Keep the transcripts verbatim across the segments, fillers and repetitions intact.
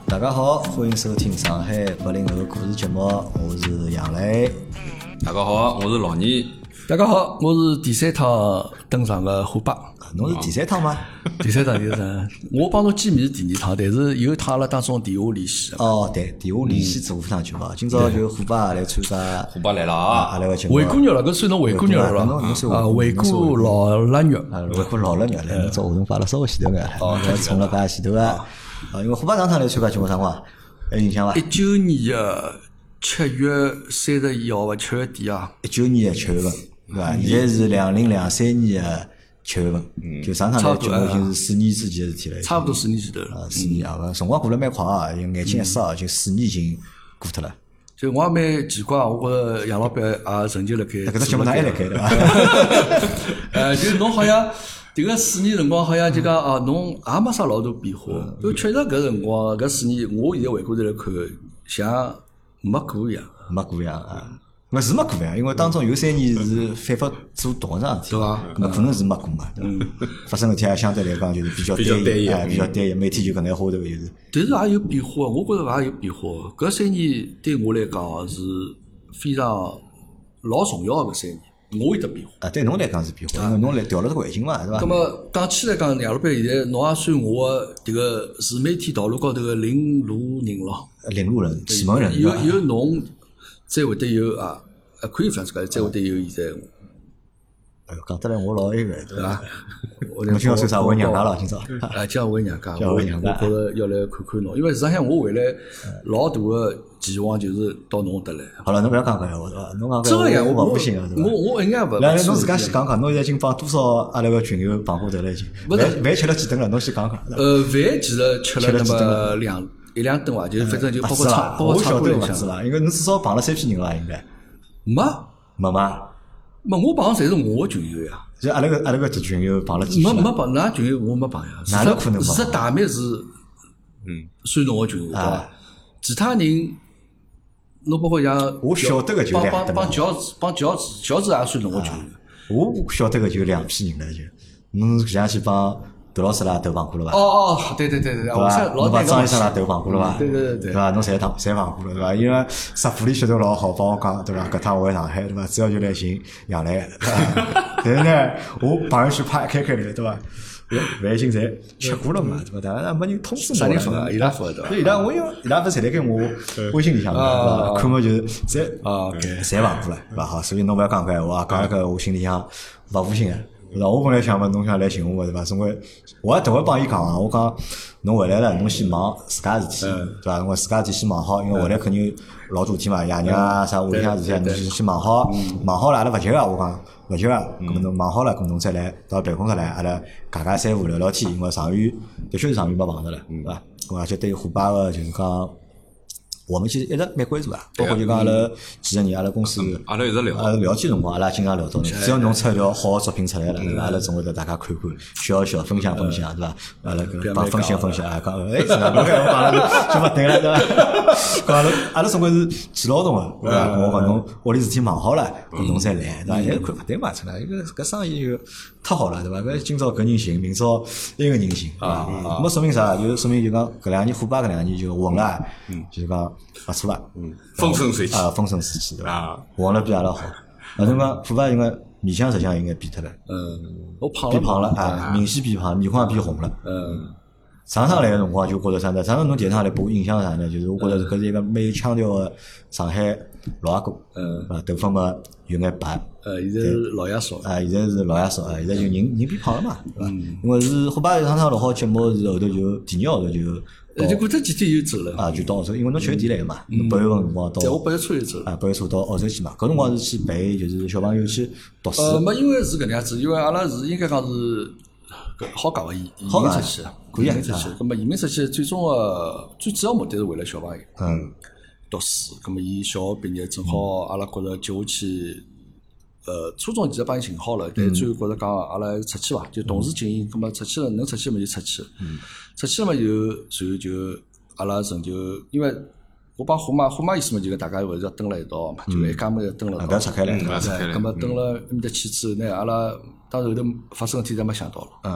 大家好，欢迎收听上海八零后故事节目，我是杨磊。 大家好，我是老倪。 大家好，我是第三趟登上个虎爸。 侬是第三趟吗？ 第三趟，第三趟。我帮侬见面是第二趟，但是有一趟阿拉当中电话联系。 哦，对，电话联系做过趟节目。今朝就虎爸来参加， 虎爸来了啊！ 阿拉个节目。 回顾肉了，搿算侬回顾肉了啊！回顾老腊肉， 回顾老腊肉来。侬只话筒摆了稍微前头眼，哦，冲了摆前头啊！啊，因为虎爸上趟来参加节目啥辰光？有印象伐？ 一九年个七月三十一号伐？七月底啊！ 一九年个七月份，对伐？现在是两零两三年个七月份，就上趟来节目已经是四年之前个事体了。 差不多四年前头了。 啊，四年啊，辰光过了蛮快啊，眼睛一眨，就四年已经过脱了。 就我也蛮奇怪，我觉着杨老板也成就辣盖。 搿只节目哪还辣盖对伐？ 呃，就侬好像。迭个四年辰光好像就讲啊，侬也没啥老大变化，就确实搿辰光搿四年，我现在回过头来看，像没过一样， 没过一样啊，勿是没过呀，因为当中有三年是反复做同一桩事体， 对伐？ 那可能是没过嘛，对伐？发生事体也相对来讲就是比较单一，哎，比较单一，每天就搿眼花头就是。 但是也有变化，我觉着也有变化。搿三年对我来讲是非常老重要个三年。我有得变化啊，对侬来讲是变化，因为侬来调了个环境嘛，是吧？ 那么讲起来讲，杨老板现在侬也算我个迭个自媒体道路高头个领路人咯， 领路人、启蒙人。 有有侬才会得有啊，可以这样子讲，才会得有现在。 哎哟，讲得来我老哀个，对伐？ 我今朝算啥回娘家了？今朝啊，今朝回娘家， 我我觉着要来看看侬，因为实际上我回来老大个期望就是到侬搭来。 好了，侬勿要讲搿闲话对伐？侬讲真个呀，我勿信个对伐？ 我我应该勿。 来来，侬自家先讲讲，侬现在已经帮多少阿拉个群友碰过头了已经？饭饭吃了几顿了？侬先讲讲。 呃，饭其实吃了那么两一两顿伐，就是反正就包括唱，包括唱歌里向是伐？因为侬至少碰了三批人了应该。 没没嘛？ 没，我碰侪是我个群友呀。 就阿拉个阿拉个群友碰了几批？ 没没碰，㑚群友我没碰呀。 哪能可能？ 事实大面是，嗯，算侬个群友对伐？其他人。侬包括像我晓得个就两帮帮乔治，帮乔治，乔治也算侬个群友。 我晓得个就两批人了就，侬搿两天帮窦老师啦都碰过了伐？ 哦哦，对对对对对， 对伐？侬帮张医生啦都碰过了伐？ 对对对对， 对伐？侬侪碰侪碰过了对伐？因为啥福利噱头老好，帮我讲对伐？搿趟回上海对伐？主要就来寻杨澜，但是呢，我朋友圈啪开开来对伐？饭已经侪吃过了嘛，对伐？但是没人通知我。 啥人付啊？伊拉付对伐？ 伊拉我因为伊拉勿是侪辣盖我微信里向嘛，对伐？看么就是侪啊， 侪碰过了，对伐？好，所以侬勿要讲搿闲话，讲搿我心里向勿负心个，对伐？我本来想嘛，侬想来寻我对伐？总归我也等会帮伊讲啊，我讲侬回来了，侬先忙自家事体，对伐？侬自家事体先忙好，因为回来肯定老多天嘛，爷娘啊啥屋里向事体，侬先忙好，忙好了阿拉勿急个，我讲。勿急个，搿么侬忙好了，搿么侬再来到办公室来，阿拉家家三胡聊聊天，因为长远的确是长远没碰着了，对伐？咾而且对虎爸个就是讲，我们其实一直蛮关注啊，包括就讲阿拉几个人，阿拉公司， 阿拉一直聊， 阿拉聊天辰光，阿拉经常聊到侬，只要侬出一条好个作品出来了，对伐？阿拉总会得大家看看，笑笑，分享分享，对伐？阿拉搿帮分享分享啊，讲哎，是啊，侬搿讲了就勿对了，对伐？讲阿拉阿拉总归是记劳动个，对伐？我讲侬屋里事体忙好了，搿侬再来，对伐？现在看勿对嘛，出来，搿搿生意就太好了，对伐？搿今朝搿人行，明朝埃个人行啊，那么说明啥？就说明就讲搿两年虎爸搿两年就混了，就是讲勿错啊。 嗯，风生水起啊，风生水起对伐？混了比阿拉好。那侬讲虎爸应该面相实际上应该变脱了。 嗯，我胖了。 变胖了啊，明显变胖，面孔也变红了。 嗯。 上趟来个辰光就觉着啥呢？上趟侬第一趟来拨我印象啥呢？就是我觉着搿是一个蛮有腔调个上海老阿哥。嗯。啊，头发嘛有眼白。 呃，现在是老爷叔。 啊，现在是老爷叔啊，现在就人人变胖了嘛，对伐？因为是虎爸上趟录好节目是后头就第二号头就。 呃，就过脱几天就走了。 啊，就到澳洲，因为侬七月底来个嘛，侬八月份辰光到。 对，我八月初就走。 啊，八月初到澳洲去嘛，搿辰光是去陪就是小朋友去读书。 呃，没，因为是搿能样子，因为阿拉是应该讲是搿好讲个移移民出去， 可以移民出去。葛末移民出去最终个最主要目的是为了小朋友。 嗯。 读书，葛末伊小学毕业正好，阿拉觉着接下去。呃，初中其实帮伊寻好了，但最后觉着讲阿拉出去伐，就同时进行，葛末出去了，能出去嘛就出去，嗯、出去了嘛就，随后就阿拉成就，因为我帮虎妈，虎妈意思嘛就大家勿是要蹲辣一道嘛，就一家门要蹲辣一道， 勿要拆开来， 对，葛末蹲了埃面搭去之后呢，阿拉到后头发生事体侪没想到了， 嗯，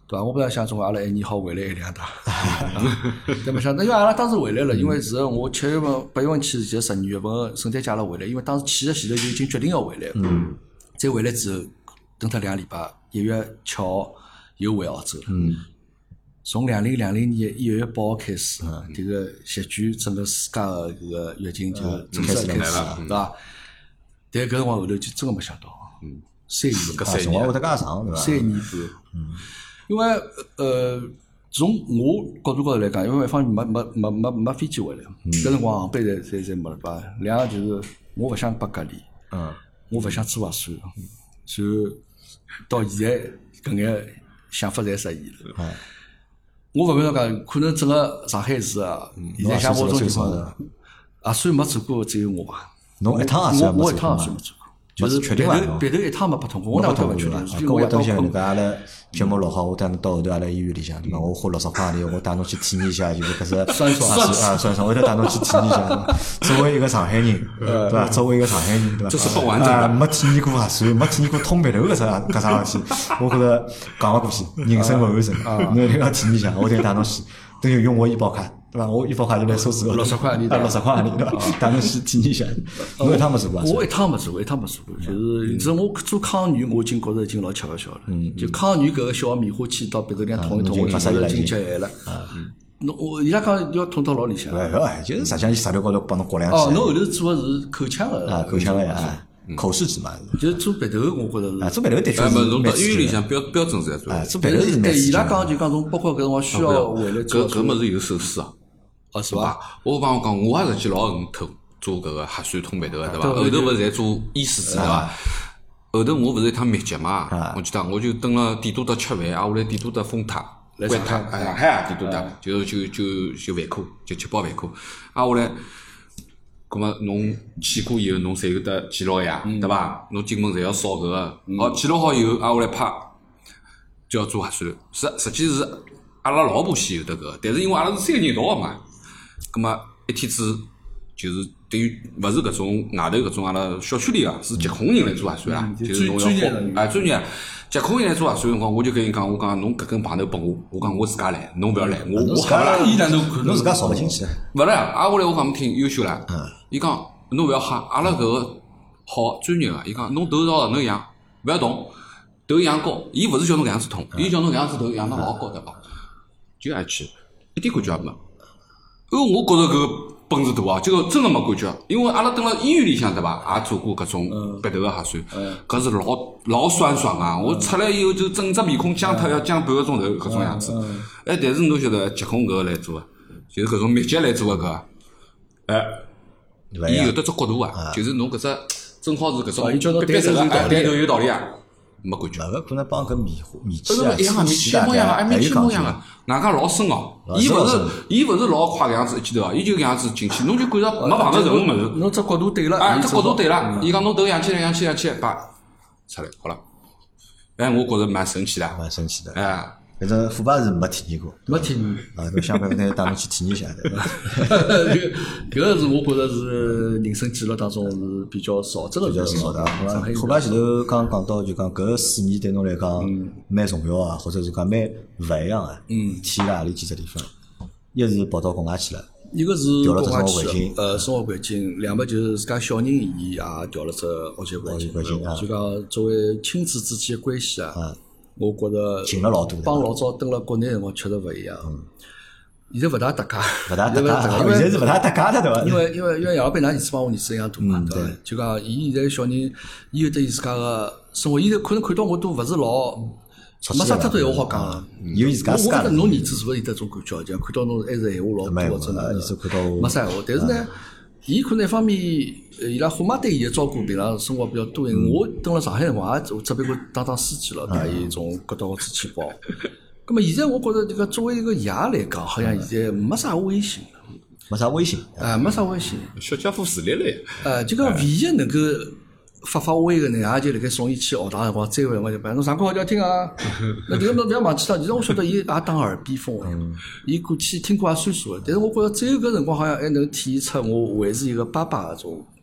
对伐？我本来想中阿拉一年好回来一两趟，但没想到，因为阿拉当时回来了，因为是我七月份、八月份去，就十二月份圣诞节阿拉回来，因为当时去的前头就已经决定要回来了。嗯。再回来之后，等脱两个礼拜，一月七号又回澳洲。嗯。从两零两零年一月八号开始，嗯，这个席卷整个世界的这个疫情就正式开始了，对伐？但搿辰光后头就真个没想到，嗯，三年， 搿三年会得介长，对伐？ 三年半，嗯，因为呃，从我角度高头来讲，因为一方面没没没没没飞机回来，搿辰光航班侪侪侪没了吧？两个就是我勿想被隔离，嗯，我勿想做核酸，所以到现在搿眼想法侪实现了。嗯我勿瞒侬讲，可能整个上海市啊，现在像我种情况，核酸没做过只有我吧。 侬一趟核酸我一趟核酸没做过，就是确定伐？ 别头一趟没拨通过，我哪会勿确定？ 搿我等下，搿阿拉节目录好，我带侬到后头阿拉医院里向，对伐？我花六十块钿，我带侬去体验一下，就是搿只酸爽啊，酸爽，我得带侬去体验一下。作为一个上海人，对伐？作为一个上海人，对伐？ 这是不完整的， 没体验过核酸，没体验过通鼻头搿只搿桩事体，我觉着讲勿过去，人生勿完整，侬一定要体验一下，我得带侬去。等于用我医保卡，对伐？我医保卡就来收支六十块钿， 六十块钿，对伐？带侬去体验一下。侬一趟没做过？ 我一趟没做过，一趟没做过。就是是我做抗原，我已经觉着已经老吃勿消了。嗯，就抗原搿个小棉花器到鼻头里捅一捅，我就觉着已经结癌了。啊，侬我伊拉讲要捅到老里向。 勿要哎，就是实际上伊石头高头帮侬刮两记。哦，侬后头做的是口腔的。 啊，口腔的呀。口试纸嘛， 就是做鼻头，我觉着是。 啊，做鼻头的确是。 侬到医院里向标标准是在做。 啊，做鼻头是蛮对，伊拉讲就讲从包括搿辰光需要回来做。 搿搿物事有手术啊， 哦是伐？ 我帮我讲，我也实际老恨偷做搿个核酸通鼻头个，对伐？后头勿是侪做医师纸对伐？后头我勿是一趟密集嘛，我记得我就蹲了点多搭吃饭，啊，我来点多搭封塔。 来上海， 上海啊，点多搭，就就就就饭科，就吃饱饭科，啊，我来。咁么侬去过以后，侬侪有得记录呀，对伐？侬进门侪要扫搿个，好记录好以后，啊，我来拍就要做核酸。实实际是阿拉老婆先有得搿个，但是因为阿拉是三个人一道个嘛，咁么一天子就是等于勿是搿种外头搿种阿拉小区里个，是疾控人来做核酸啦，就是侬要啊专业疾控人来做核酸辰光，我就跟伊讲，我讲侬搿根棒头拨我，我讲我自家来，侬勿要来，我我吓勿啦，伊哪能看侬自家扫勿进去？ 勿啦，啊我来我讲侬听优秀啦，伊讲侬勿要吓，阿拉搿个好专业个，伊讲侬头朝后头仰，勿要动，头仰高，伊勿是叫侬搿样子捅，伊叫侬搿样子头仰得老高对伐？就挨去，一点感觉也没。呃，我觉着搿个本事大啊，这个真的没感觉，因为阿拉蹲辣医院里向对伐，也做过搿种鼻头个核酸，搿是老老酸爽啊！我出来以后就整只面孔僵脱，要僵半个钟头搿种样子。哎，但是侬晓得疾控搿个来做个，就是搿种密集来做个搿，哎，伊有得只角度啊，就是侬搿只正好是搿种别别手啊，对头有道理啊。没感觉， 那个可能帮搿面面气啊， 一样啊，面气一模一样啊，还面气一模一样啊，外加老深哦，伊勿是伊勿是老快搿样子一记头啊，伊就搿样子进去，侬就感觉没碰到任何物事， 侬只角度对了， 啊，只角度对了，伊讲侬头仰起来仰起来仰起来，叭出来好了，哎，我觉着蛮神奇的， 蛮神奇的， 哎。 反正虎爸是没体验过， 没体验啊，搿想办法带侬去体验一下的。 搿个是我觉着是人生记录当中是比较少，真的比较少的。虎爸前头刚讲到，就讲搿四年对侬来讲蛮重要啊，或者是讲蛮勿一样啊。嗯，体验何里几只地方？一是跑到国外去了， 一个是国外去，呃，生活环境；两个就是自家小人伊也调了只学习环境，就讲作为亲子之间的关系啊。我觉着近了老多， 帮老早蹲辣国内辰光确实勿一样。现在勿大搭界， 勿大搭界，现在是勿大搭界了，对伐？ 因为因为因为杨老板㑚儿子帮我儿子一样大嘛，对伐？就讲伊现在小人，伊有得伊自家个生活，伊现在可能看到我都勿是老，没啥太多闲话好讲。 有伊自家世界。 我觉着侬儿子是勿是有得种感觉？就看到侬还是闲话老多，真的。没啥闲话，但是呢，伊可能一方面，伊拉虎妈对伊个照顾，平常生活比较多。我蹲辣上海辰光，也只不过当当司机了，带伊种各到支气包。咁么现在我觉着这个作为一个爷来讲，好像现在没啥威信了， 没啥威信啊，没啥威信。 小家伙自立了呀。 呃，就讲唯一能够发发威个呢，也就辣盖送伊去学堂辰光，再会我就讲，侬上课好叫听啊。那这个侬勿要忘记了，其实我晓得伊也当耳边风个，伊过去听过也算数个。但是我觉着只有搿辰光好像还能体现出我还是一个爸爸个种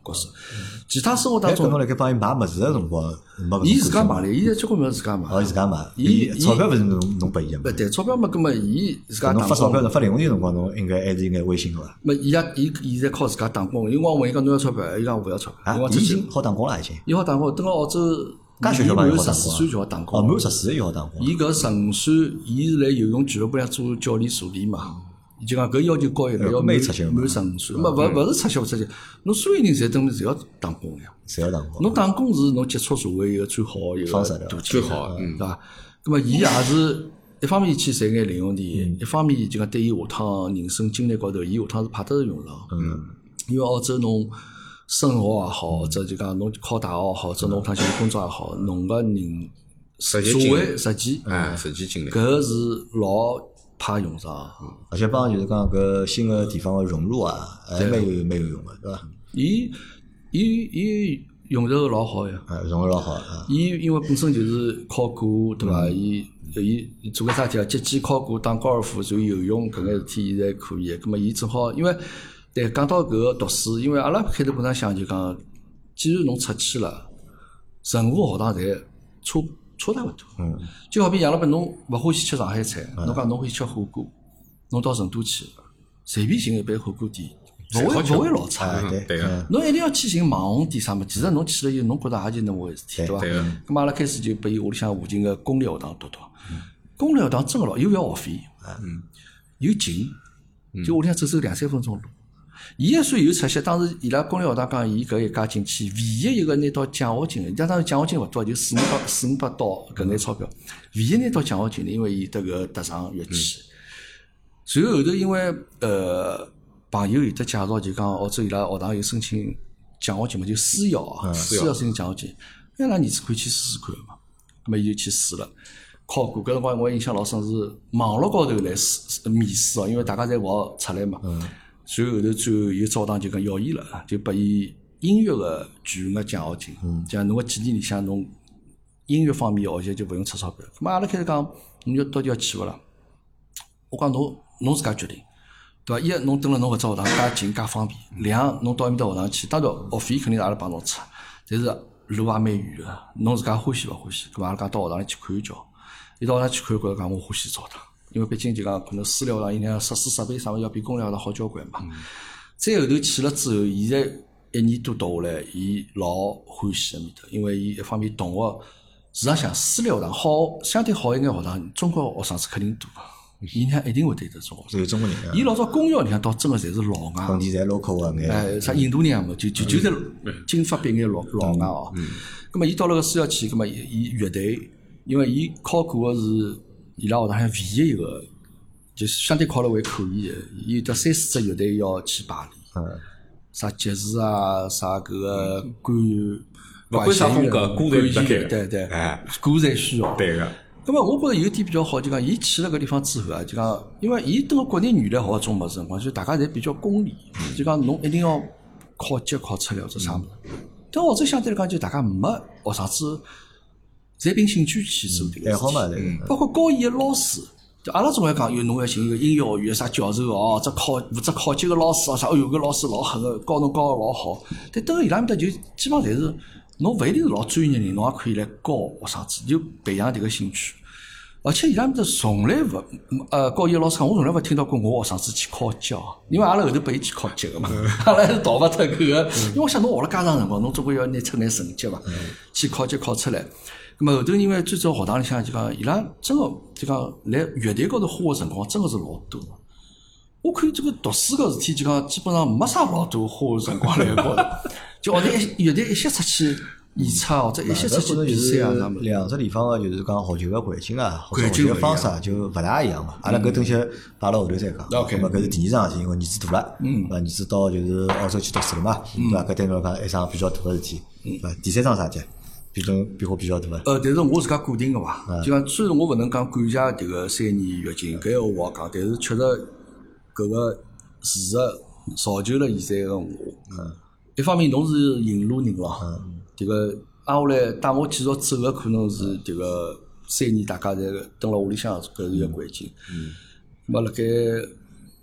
角色。其他生活当哎， 中搿，侬辣盖帮伊买物事个辰光，没搿种伊自家关系吗买嘞，伊交关物事自家买。 哦，伊自家买， 伊伊伊钞票勿是侬侬拨伊个嘛不？对，钞票嘛，葛末伊自家打侬发钞票、 工。 侬发零用钱辰光，侬应该还是应该微信个伐？ 么伊也伊现在靠自家打工，因为我问伊讲侬要钞票，伊讲勿要钞票， 啊因为，出去伊已经好打工了，已经。 伊好打工，等到澳洲， 介小小朋友伊好打工满十四岁就好打哦， 工。 满十四岁就好打工。 伊搿纯粹，伊是辣游泳俱乐部里做教练助理嘛。伊就讲搿要求高一点，要满没出息嘛满十五岁，么勿勿是出息勿出息，侬所有人侪等于侪要打工呀。 谁要打工？ 侬打工是侬接触社会一个最好的一个方式对吧途径， 最好的嗯对伐？咁么伊也是一方面去赚眼零用钱，一方面就讲对伊下趟人生经历高头，伊下趟是派得着用场。嗯，因为澳洲侬生活也好，或者就讲侬考大学也好，或者侬下趟寻工作也好，侬个人社实际经历会实践， 哎，实际经历。 搿是老派用场。 而且帮就是讲搿新个地方个融入啊，还蛮有蛮有用个，对伐？ 伊伊伊用着老好呀。 啊，融入老好啊。 伊因为本身就是考过，对伐？伊伊伊做个啥体啊？击剑、考过、打高尔夫、就游泳搿眼事体，现在可以。葛末伊正好，因为对讲到搿个读书，因为阿拉开头本来想就讲，既然侬出去了，任何学堂侪差差大勿多。 嗯。 就好比杨老板，侬勿欢喜吃上海菜，侬讲侬欢喜吃火锅，侬到成都去，随便寻一爿火锅店，勿会勿会老差。 啊，对对个， 侬一定要去寻网红店啥么？其实侬去了以后，侬觉着也就那么回事体，对伐？ 对个咁阿拉开始就拨伊屋里向附近个公立学堂读读。公立学堂真个老，又要学费，嗯，又近，就屋里向走走两三分钟路。伊也算有出息，当时伊拉公立学堂讲，伊搿一家进去，唯一一个拿到奖学金的，但当时奖学金勿多，就四五百四五百刀搿眼钞票，唯一拿到奖学金的，因为伊得搿特长乐器。随后后头因为呃朋友有得介绍，就讲澳洲伊拉学堂有申请奖学金嘛，就私校啊，私校申请奖学金，那拉儿子可以去试试看嘛，咁么伊就去试了。考过，搿辰光我印象老深是网络高头来试面试哦，因为大家侪勿好出来嘛。嗯。随后后头最后有招堂就讲要伊了，就拨伊音乐个全额奖学金。嗯。讲侬个几年里向侬音乐方面学习就勿用出钞票。咁阿拉开始讲，侬要到底要去勿啦？我讲侬侬自家决定，对伐？一侬蹲辣侬搿只学堂介近介方便，两侬到埃面搭学堂去，当然学费肯定是阿拉帮侬出，但是路也蛮远个，侬自家欢喜勿欢喜？咁阿拉讲到学堂里去看一瞧。一到那去看，觉着讲我欢喜澡堂，因为毕竟就讲可能私立学堂，伊那设施设备啥物事要比公立学堂好交关嘛。嗯、再后头去了之后，现在一年多读下来，伊老欢喜埃面搭，因为伊一方面同学，市场上私立学堂好，相对好一眼学堂，中国学生是肯定多，伊呢一定会对得中学生。 有中国人啊。 伊老早公校里向倒真个侪是老外， 本地侪 local 个眼。 哎，啥印度人嘛，就就就在金发碧眼老老外哦。嗯。咁么伊到了个私校去，咁么伊乐队。因为伊考过个是伊拉学堂里唯一一个，就是相对考了还可以的，伊有得三四支乐队要去排练，嗯，啥爵士啊，啥搿个管勿管啥风格，歌侪管得对对， 哎， 歌侪需要。 对个。 咁么我觉着有一点比较好，就讲伊去了搿地方之后啊，就讲因为伊等个国内原来学种物事辰光，就大家侪比较功利，就讲侬一定要考级考出来或者啥物事。但澳洲相对来讲，就大家没学生子。侪凭兴趣去做迭个爱好嘛， 嗯，包括教伊个老师，就阿拉总归讲，有侬要寻一个音乐学院啥教授哦，这考负责考级个老师哦啥，哦哟，搿老师老狠个，教侬教个老好。但等伊拉面搭就基本上侪是，侬勿一定是老专业人，侬也可以来教学生子，就培养迭个兴趣。而且伊拉面搭从来勿，呃，教伊个老师讲，我从来勿听到过我学生子去考级哦，因为阿拉后头拨伊去考级个嘛，阿拉还是逃勿脱搿个，因为我想侬学了介长辰光，侬总归要拿出眼成绩伐，去考级考出来。咁么后头因为最早学堂里向就讲伊拉真个就讲来乐队高头花个辰光真个是老多。我看这个读书个事体就讲基本上没啥老多花个辰光来高头，就学队乐队一歇出去演出或者一歇出去比赛啊啥物事。 两只地方个就是讲学习个环境啊，或者学习个方式就勿大一样嘛。阿拉搿东西摆辣后头再讲。 OK， 咁么搿是第二桩事体，因为儿子大了，嗯，儿子到就是澳洲去读书了嘛，对伐？搿对侬来讲一桩比较大个事体，对伐？第三桩啥体？变动变化比较大个。 呃，但是我自家固定个伐，就讲虽然我勿能讲感谢迭个三年月经，搿个我讲，但是确实搿个事实造就了现在个我。嗯。一方面侬是引路人咯，嗯，迭个挨下来带我继续走个可能是迭个三年大家侪蹲辣屋里向搿是一个环境。嗯。咁么辣盖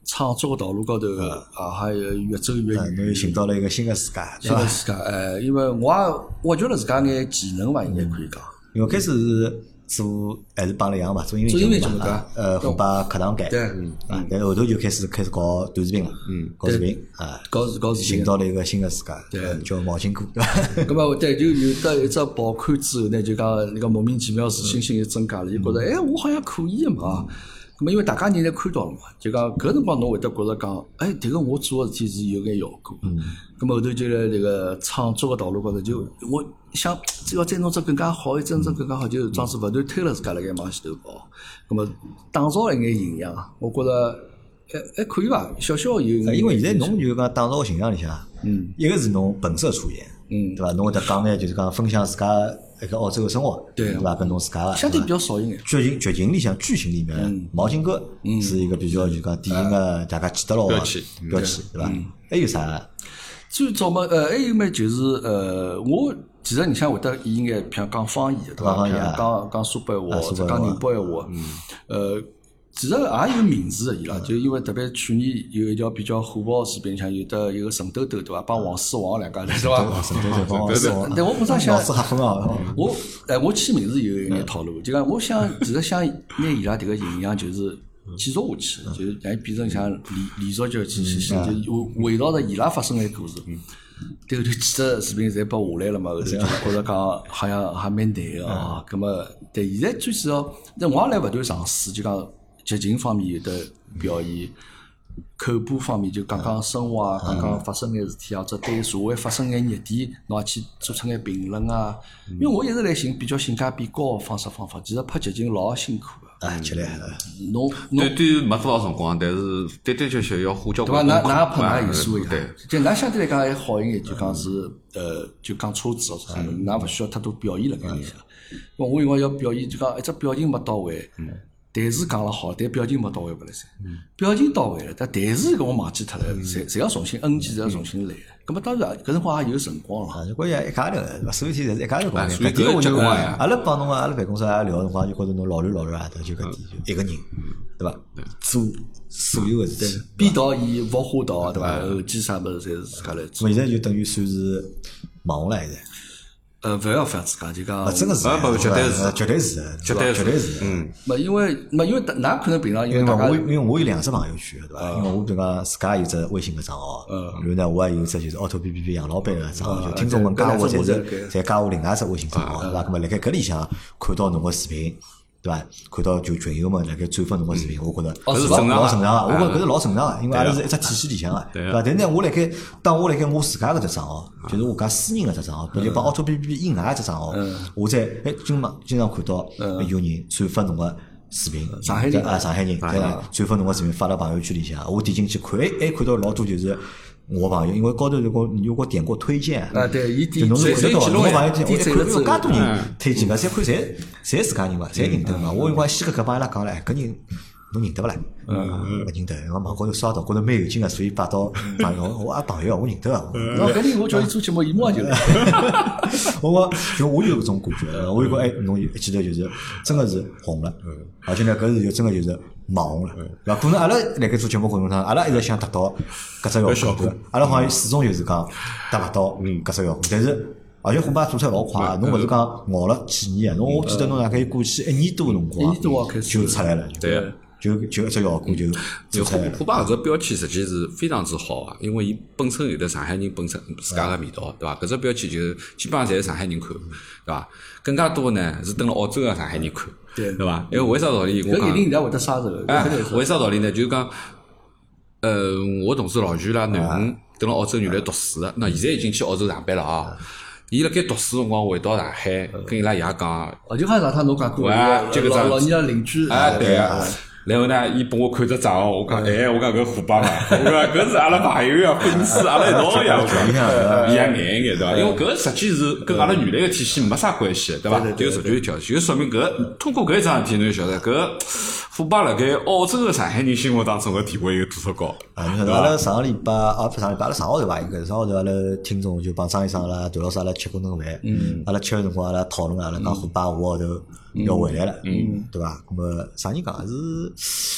创作个道路高头啊，还有越走越嗯，侬远， 又寻到了一个新的自家，对伐新个？自家。哎，因为我也挖掘了自家眼技能伐，应该可以讲。 因为开始是做还是帮了样嘛，做音乐做音乐节节目对目嘛，呃，虎爸课堂间， 对啊，但后头就开始开始搞短视频了，嗯，搞视频啊， 搞视搞视频寻到了一个新的自家， 对呃叫毛巾哥，对伐？ 咁么对，就有得一只爆款之后呢，就讲那个莫名其妙自信心又增加了，就觉着哎，我好像可以个嘛。咁么因为大家人侪看到了嘛，就讲搿辰光侬会得觉着讲，哎，迭个我做个事体是有眼效果。嗯。咁么后头就辣迭个创作个道路高头，就我想只要再弄只更加好，再弄只更加好，就装是勿断推了自家辣盖往前头跑。咁么打造一眼形象，我觉着还还可以伐，小小有眼。 因为现在侬就讲打造个形象里向，嗯，一个是侬本色出演， 嗯， 对伐？侬会得讲眼就是讲分享自家一个澳洲个生活， 对对伐？跟侬自家个相对比较少一眼。 剧情剧情里向剧情里面，毛巾哥是一个比较就讲典型个大家记得牢个标签标签，对伐？还有啥？ 最早嘛，呃，还有嘛，就是呃，我其实你像会得演眼，譬如讲方言，对伐？譬如讲讲苏北话或者讲宁波闲话，呃，其实也有名字的伊拉，就因为特别去年有一条比较火爆的视频，像有的一个陈兜兜，对伐？帮王思王两家头，对伐？ 陈兜兜帮王思王， 但我本身想， 脑子瞎分啊！ 我哎，我起名字有一眼套路，就讲我想，其实想拿伊拉迭个形象就是继续下去，就是哎变成像连连续剧去去去，就围绕着伊拉发生个故事。对后头几只视频侪拨下来了嘛，后头就觉着讲好像还蛮难个啊。咁么，但现在最主要，那我也来勿断尝试，就讲剧情方面有的表演，口播方面就讲讲生活啊，讲讲发生眼事体啊，或者对社会发生眼热点，侬也去做出眼评论啊。因为我一直来寻比较性价比高个方式方法，其实拍剧情老辛苦个。 哎，吃力。 侬侬短短没多少辰光，但是短短确确要花交对伐？㑚㑚拍㑚有数对， 就㑚相对来讲还好一眼，就讲是呃，就讲车子哦，啥物事，㑚勿需要太多表演辣盖里向。我我因为要表演，就讲一只表情没到位，台词讲了好，但表情没到位勿来塞。表情到位了，但台词搿我忘记脱了，侪侪要重新 N G，侪要重新来。咁么当然，搿辰光也有辰光了。 啊，关键一家头，对伐？所有天侪是一家头搞的。 所以搿点我就搿阿拉帮侬阿拉办公室也聊辰光，就觉着侬老乱老乱啊，头就搿点，就一个人，对伐？做所有个事体， 编导演、服化道，对伐？后期啥物事侪是自家来做。 现在就等于算是网红了，现在。 呃，勿要反自家，就讲啊，真个是， 啊不绝对是绝对是， 绝对绝对是， 嗯。 没因为没因为㑚可能平常因为大家因为我因为我有两只朋友圈，对伐？因为我比如讲自家有只微信个账号，然后呢，我也有只就是凹凸 B B B 杨老板个账号，就听众们加我侪是侪加我另外一只微信账号，对伐？咁么辣盖搿里向看到侬个视频，对伐？看到就群友们辣盖转发侬个视频，我觉着搿是老正常的老正常个，我觉着搿是老正常个，因为阿拉对是一只体系里向个， 对对伐？但是呢，我辣盖当我辣盖我自家搿只账号，就是我家私人个只账号，就帮凹凸 B B B 以外一只账号，我在哎经常经常看到有人转发侬个。视频， 上海人啊，上海人，对伐？转发侬个视频发到朋友圈里向，我点进去看，哎哎，看到老多就是我朋友，因为高头如果你如果点过推荐， 啊对，伊就侬是点看得到，侬朋友点，我点赞了之后看介多人推荐个，侪看侪侪自家人嘛，侪认得嘛。我有辰光先搿搿帮伊拉讲唻，搿人侬认得勿啦？嗯，勿认得，我网高头刷到，觉着蛮有劲个，所以摆到朋友，我也朋友，我认得个。 喏，搿人我叫伊做节目，伊马上就来。 我就我有搿种感觉，我有个哎，侬一记头就是真个是红了，而且呢，搿是就真个就是网红了，对伐？可能阿拉辣盖做节目过程当中，阿拉一直想达到搿只效果，阿拉好像始终就是讲达勿到搿只效果，但是。而且虎爸做出来老快，侬勿是讲熬了几年啊？侬我记得侬大概过去一年多辰光，就出来了， 对， 就就一只效果就就出来了。 虎爸搿个标签实际是非常之好啊，因为伊本身有的上海人本身自家个味道，对伐？搿只标签就是基本上侪是上海人看，对伐？更加多呢是蹲辣澳洲个上海人看， 对对伐？因为为啥道理？我讲， 搿一定现在会得杀头， 哎，为啥道理呢？就是讲，呃，我同事老徐啦，囡恩蹲辣澳洲原来读书个，那现在已经去澳洲上班了啊。伊辣盖读书辰光回到上海，跟伊拉爷讲， 哦，就好像上趟侬讲过， 就搿老老年邻居， 哎，对啊。然后呢，伊拨我看只账号，我讲，哎，我讲搿虎爸嘛，我讲搿是阿拉朋友呀，粉丝，阿拉一道呀，伊也眼一眼对伐？因为搿实际是跟阿拉原来个体系没啥关系，对伐？就属于一条，就说明搿通过搿一桩事体，侬就晓得搿虎爸辣盖澳洲个上海人心目当中个地位有多少高？ 啊，你看阿拉上个礼拜，啊，不上礼拜，阿拉上号头伐？应该上号头阿拉听众就帮张医生啦、段老师阿拉吃过顿饭，嗯，阿拉吃个辰光阿拉讨论，阿拉讲虎爸下号头要回来了，嗯，对伐？那么啥人讲是？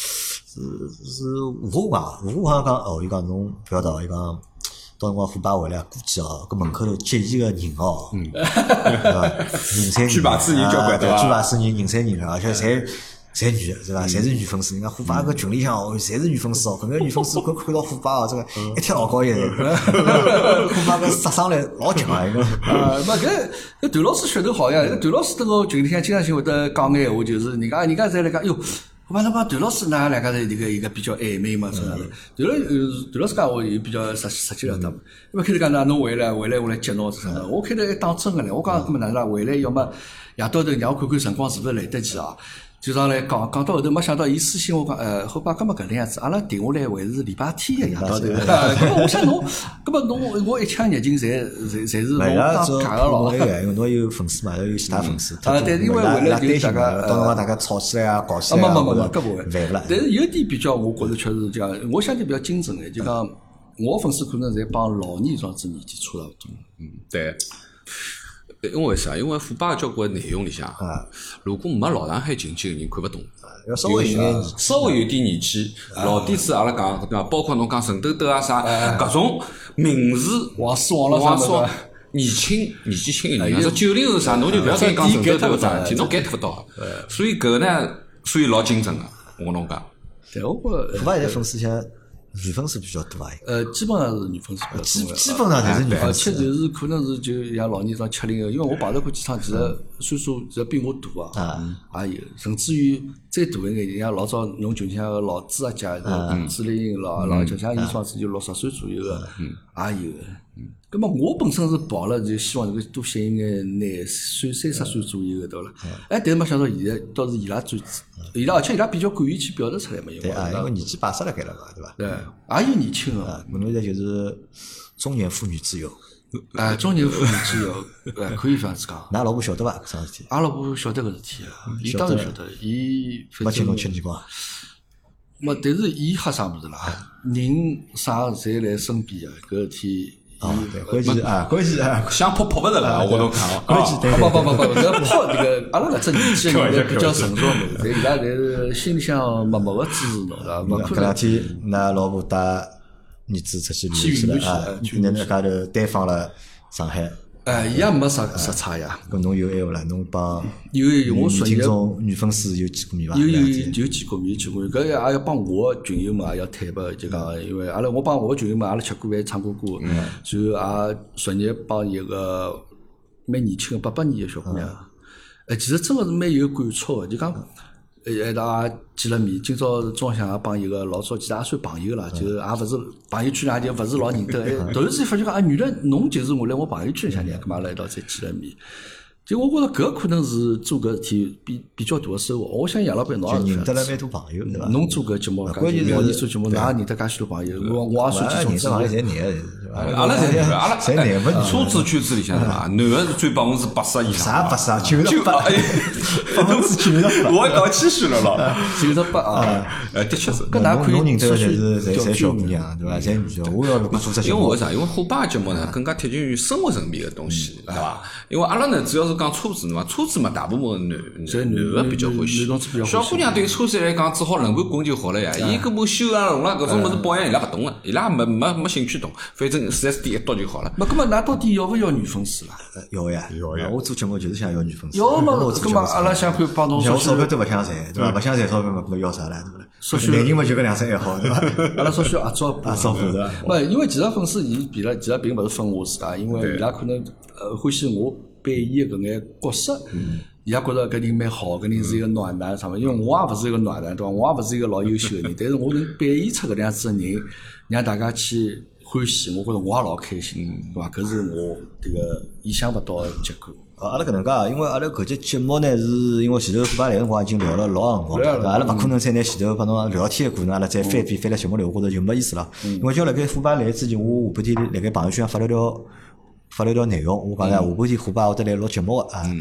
是是吴华讲，吴华讲哦，伊讲侬不要到，伊讲到辰光虎爸回来，估计哦，搿门口头接伊个人哦，嗯，对伐？人山人巨把子人交关对伐？ 巨把子人人山人海，而且侪。侪女的，对伐？侪是女粉丝。人家虎爸搿群里向哦，侪是女粉丝哦。搿个女粉丝搿看到虎爸哦，这个一跳老高一头，虎爸搿杀伤力老强啊！一个。 啊，没搿搿段老师噱头好呀。搿段老师蹲个群里向经常性会得讲眼闲话，就是人家人家侪来讲，哟，虎爸侬讲段老师哪两家头一个一个比较暧昧嘛，是哪能？段老段老师讲话也比较实实际了，对伐？因为开头讲㑚侬回来回来我来接侬是啥个？我开头还当真个唻，我讲搿么哪能啦？回来要么夜到头让我看看辰光是勿是来得及啊？就上来讲讲到后头，没想到伊私信我讲，呃，好吧，搿么搿能样子，阿拉定下来还是礼拜天个夜到头。搿么我想侬，搿么侬我一腔热情，侪侪侪是侬当假个咯。 因为侬有粉丝嘛，还有其他粉丝。 啊，对，因为回来就大家， 到辰光大家吵起来啊，搞起来啊，没没没，搿勿会。 烦勿啦？ 但是有点比较，我觉着确实讲，我相对比较精准个，就讲我粉丝可能侪帮老倪这样子年纪差勿多。 嗯，对。因为啥？因为虎爸交关内容里向，啊，如果没老上海进去个人看勿懂， 要稍微有点稍微有点年纪，老底子阿拉讲对伐？包括侬讲陈兜兜啊啥，搿种名字， 王思王了王思王，年轻年纪轻个人，说九零后啥，侬就勿要再讲陈兜兜啥事体，侬 get 勿到。所以搿个呢，所以老精准个，我跟侬讲。 对，我觉虎爸现在粉丝像。女粉丝比较多啊， 呃，基本上是女粉丝比较多。 基基本上侪是女粉丝， 而且就是可能是就像老年种七零后，因为我碰到过几趟，其实岁数其实比我大啊，也有，甚至于再大一眼，像老早侬群里向个老朱阿姐，朱丽英老老就像伊双子就六十岁左右个，也有。咁么我本身是抱了就希望能够多吸引眼廿岁、三十岁左右个，对伐啦？哎，但是没想到现在倒是伊拉最，伊拉而且伊拉比较敢于去表达出来嘛，因为对啊，因为年纪摆出来盖了嘛，对伐？ 对，也有年轻个， 侬现在就是中年妇女自由。 哎，中年妇女自由，哎，可以这样子讲。 㑚老婆晓得伐？搿桩事体？ 阿拉婆晓得搿事体个，伊当然晓得，伊没请侬吃年光。 没，但是伊吓啥物事啦？人啥侪来身边个，搿事体。 啊，对，关键啊，关键啊， 想泼泼勿着了，我都讲。 关键对， 不不不不，搿泼迭个，阿拉搿只年纪人比较成熟嘛，但伊拉侪是心里向默默个支持侬，对伐？勿可能。 搿两天，㑚老婆带儿子出去旅游去了啊，那那家头单放了上海。 哎，伊也没啥啥差呀。 搿侬有闲话啦，侬帮有有，我女听众、女粉丝有见过面伐？ 有有有见过面，见过面。搿也要帮我群友们也要坦白，就讲，因为阿拉我帮我群友们阿拉吃过饭、唱过歌，然后也昨日帮一个蛮年轻个八八年个小姑娘，哎，其实真个是蛮有感触个，就讲。呃，一道也见了面，今朝中向也帮一个老早其实也算朋友啦，就也勿是朋友圈里也就勿是老认得。哎，突然之间发觉讲，啊，原来侬就是我来我朋友圈里向人，搿么阿拉一道再见了面。就我觉着搿可能是做搿事体比比较大个收获。我想杨老板侬也认得了蛮多朋友，对伐？ 侬做搿节目， 关键是你做节目，㑚认得介许多朋友，我我也算其中之一。认得朋友侪男个， 阿拉侪男个，阿拉侪男个。 车子圈子里向对伐？男个是占百分之八十以上。 啥八十啊？九十八，百分之九十八。 我搞谦虚了咯， 九十八啊！ 呃，的确是。 搿哪可以？ 侬认得个侪是侪侪小姑娘，对伐？侪女个。我要如果做只节目， 因为为啥？因为虎爸节目呢，更加贴近于生活层面个东西，对伐？因为阿拉呢，主要是讲车子嘛。车子嘛，大部分男男男个比较欢喜，小姑娘对车子来讲，只好轮盘滚就好了呀。伊搿么修啊、弄啦，搿种物事保养伊拉勿懂个，伊拉没没没兴趣懂，反正四 S 店一到就好了。 没，搿么㑚到底要勿要女粉丝啦？ 要呀，要呀。我做节目就是想要女粉丝。 要么，搿么阿拉想看帮侬说钞票都勿想赚，对伐？勿想赚钞票嘛，搿要啥啦？对勿啦？男人嘛就搿两只爱好，对伐？ 阿拉稍许合作合作对伐？ 勿，因为其实粉丝伊比了，其实并勿是粉我自家，因为伊拉可能呃欢喜我扮演搿眼角色。伊也觉着搿人蛮好，搿人是一个暖男啥物，因为我也勿是一个暖男，对伐？我也勿是一个老优秀个人，但是我能扮演出搿能样子个人，让大家去欢喜，我觉着我也老开心，对伐？搿是我迭个意想勿到个结果。 阿拉搿能介，因为阿拉搿节节目呢，是因为前头虎爸来辰光已经聊了老长辰光了，阿拉勿可能再拿前头帮侬聊天个过程阿拉再翻遍翻辣节目里，我觉着就没意思了。因为就辣盖虎爸来之前，我下半天辣盖朋友圈发了条发了条内容，我讲唻，下半天虎爸会得来录节目个啊。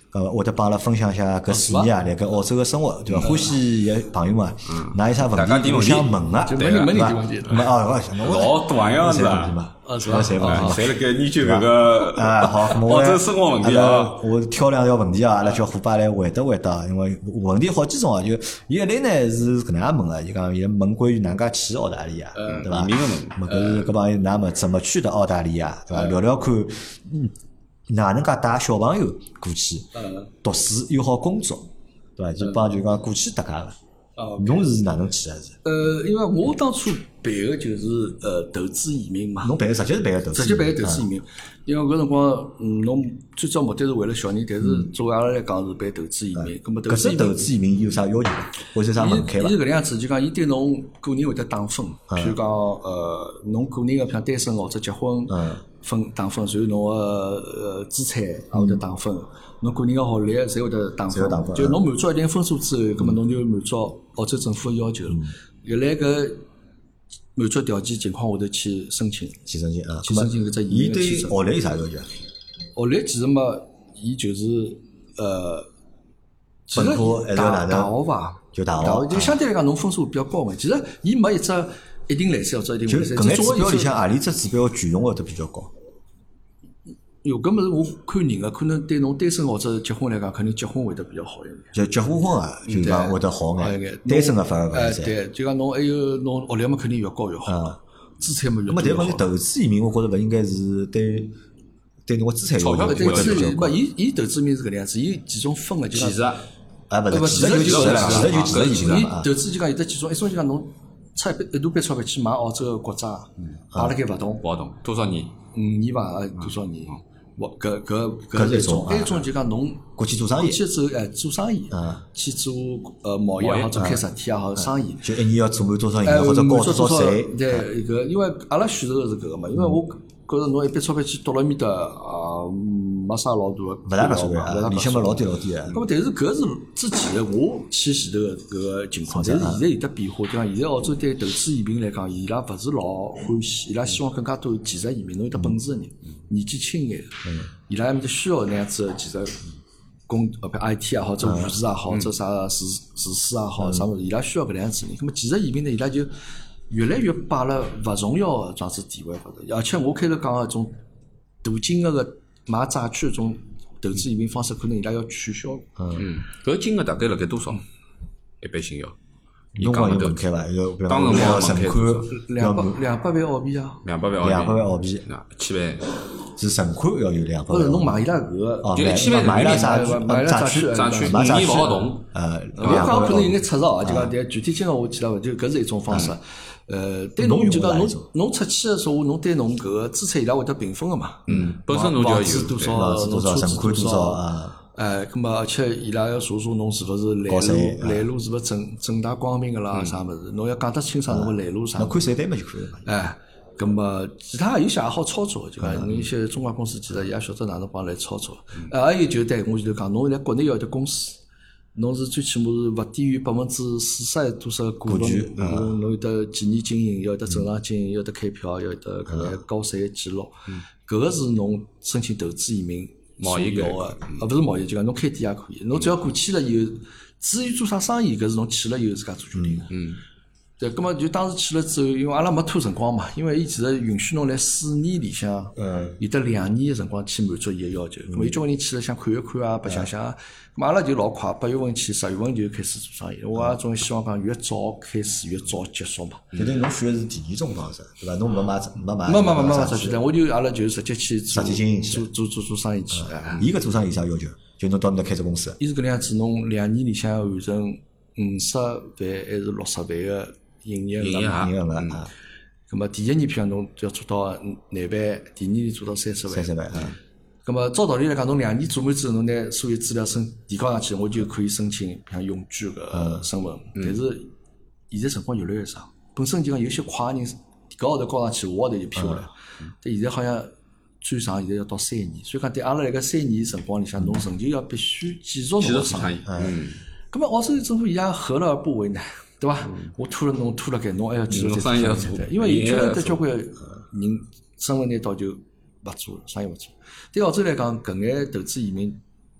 呃，会得帮阿拉分享一下搿四年啊，辣盖澳洲个生活，对伐？欢喜个朋友们，㑚有啥问题想问个，对伐？ 就问你问你问题。 没哦， 老多样是吧？ 啊，是吧？ 侪问题嘛。 侪辣盖研究搿个啊，好， 澳洲生活问题啊。 我挑两条问题啊，阿拉叫虎爸来回答回答，因为问题好几种啊。就伊一类呢是搿能样问个，就讲伊问关于哪能介去澳大利亚，对伐？ 移民个问题。 搿是搿帮㑚问怎么去的澳大利亚，对伐？聊聊看，嗯，哪能介带小朋友过去读书又好工作，对伐？就帮就讲过去搭界个。侬是哪能去的？是？ 呃，因为我当初办个就是呃投资移民嘛。 侬办个直接是办个投资， 直接办个投资移民。因为搿辰光，嗯，侬最早目的是为了小人，但是作为阿拉来讲是办投资移民。搿么投资移民， 搿只投资移民有啥要求伐？或者啥门槛伐？ 伊是搿能样子，就讲伊对侬个人会得打分，譬如讲呃，侬个人个像单身或者结婚分打分，然后侬个呃资产也会得打分。侬个人个学历侪会得打分，就侬满足一定分数之后，葛末侬就满足澳洲政府个要求了。原来搿满足条件情况下头去申请， 去申请啊， 去申请搿只移民个签证。 学历有啥要求？ 学历其实嘛，伊就是呃， 本科还是哪能？ 大学伐？ 就大学， 学， 就相对来讲侬分数比较高嘛。其实伊没一只一定来塞或者一定来塞。 搿眼指标里向何里只指标权重会得比较高？ 有搿么是我看人个，可能对侬单身或者结婚来讲，肯定结婚会得比较好一点。 就结婚婚啊，就讲会得好眼，单身个反而勿哎，对，就讲侬还有侬学历嘛，肯定越高越好，资产嘛越多越好。 那么，但关于投资移民，我觉着勿应该是对对侬个资产要求对资产， 高。 勿，伊伊投资移民是搿能样子，伊几种分个，就其实啊，勿是， 其实其实就其实就其实移民伊投资就讲有得几种，一种就讲侬出一大笔钞票去买澳洲个国债，买辣盖勿动， 勿动多少年？ 五年伐？多少年？我搿搿搿是一种，还有一种就讲侬过去做生意， 过去之后哎做生意，去做呃贸易也好，做开实体也好，生意就一年要做满多少营业或者交多少税？ 对，搿因为阿拉选择个是搿个嘛，因为我觉着侬一笔钞票去丢辣埃面搭啊，没啥老大个， 勿大勿所谓，利息嘛老低老低个。 咾么，但是搿是之前我去前头个搿个情况，但是现在有得变化，就讲现在澳洲对投资移民来讲，伊拉勿是老欢喜，伊拉希望更加多技术移民，侬有得本事个人，年纪轻眼个，伊拉埃面搭需要那样子个技术工，呃，比如 I T 也好，做护士也好，做啥厨厨师也好，啥物事，伊拉需要搿能样子人。咾么，技术移民呢，伊拉就越来越摆了勿重要个桩子地位高头，而且我开头讲个种大金额个买债券种投资移民方式，可能伊拉要取消。 嗯，搿金额大概辣盖多少？一般性要。 侬讲有门槛伐？有， 当然要存款两百两百万澳币啊， 两百万澳币， 两百万澳币， 七万是存款要有两百万。 不是侬买伊拉搿个， 就一千万买伊拉债券， 买伊拉债券， 券， 券， 买债券五年勿好动。 呃， 我讲可能有眼出入啊，就讲但具体金额我记得勿，就搿是一种方式。呃，对侬就讲侬侬出去个时候，侬对侬搿个资产伊拉会得平分个嘛。 嗯，本身侬就要有多少，侬车子多少啊。 哎，咁么而且伊拉要查查侬是勿是来路来路是勿是正正大光明个啦，啥物事，侬要讲得清爽侬个来路啥。 侬看税单嘛就可以了。 哎，咁么其他有些也好操作，就讲侬一些中介公司其实伊也晓得哪能帮来操作。哎，还有就对我前头讲，侬辣国内要有公司，侬是最起码是勿低于百分之四十多少股份，侬侬有得几年经营，要有得正常经营，要有得开票，要有得搿个交税个记录。搿个是侬申请投资移民。 贸易要个，啊，勿是贸易，就讲侬开店也可以，侬只要过去了以后，至于做啥生意，搿是侬去了以后自家做决定个。嗯。对，葛末就当时去了之后，因为阿拉没拖辰光嘛，因为伊其实允许侬来四年里向，嗯，有得两年个辰光去满足伊个要求。葛末有交关人去了想看一看啊，白相相啊。葛末阿拉就老快，八月份去，十月份就开始做生意。我也总希望讲越早开始越早结束嘛。 就等于侬选个是第二种方式，对伐？侬没买没买没没没没没出去的，我就阿拉就直接去做实体经营做做做做生意去。 伊搿做生意啥要求？就侬到那开只公司。 伊是搿能样子，侬两年里向要完成五十万还是六十万个营业额？ 营业额啊。咁么第一年譬如侬要做到廿万，第二年做到三十万。 三十万。 咁么照道理来讲，侬两年做满之后，侬拿所有资料申提交上去，我就可以申请像永居个身份。但是现在辰光越来越长，本身就讲有些快人，搿号头交上去，下号头就批下来。但现在好像最长现在要到三年，所以讲对阿拉来个三年辰光里向，侬仍旧要必须继续侬个生意。嗯。咁么澳洲政府伊也何乐而不为呢？对伐？我拖了侬拖了该侬还要继续生意要做， 因为现在得交关人身份拿到就勿做了，生意勿做。对澳洲来讲，搿眼投资移民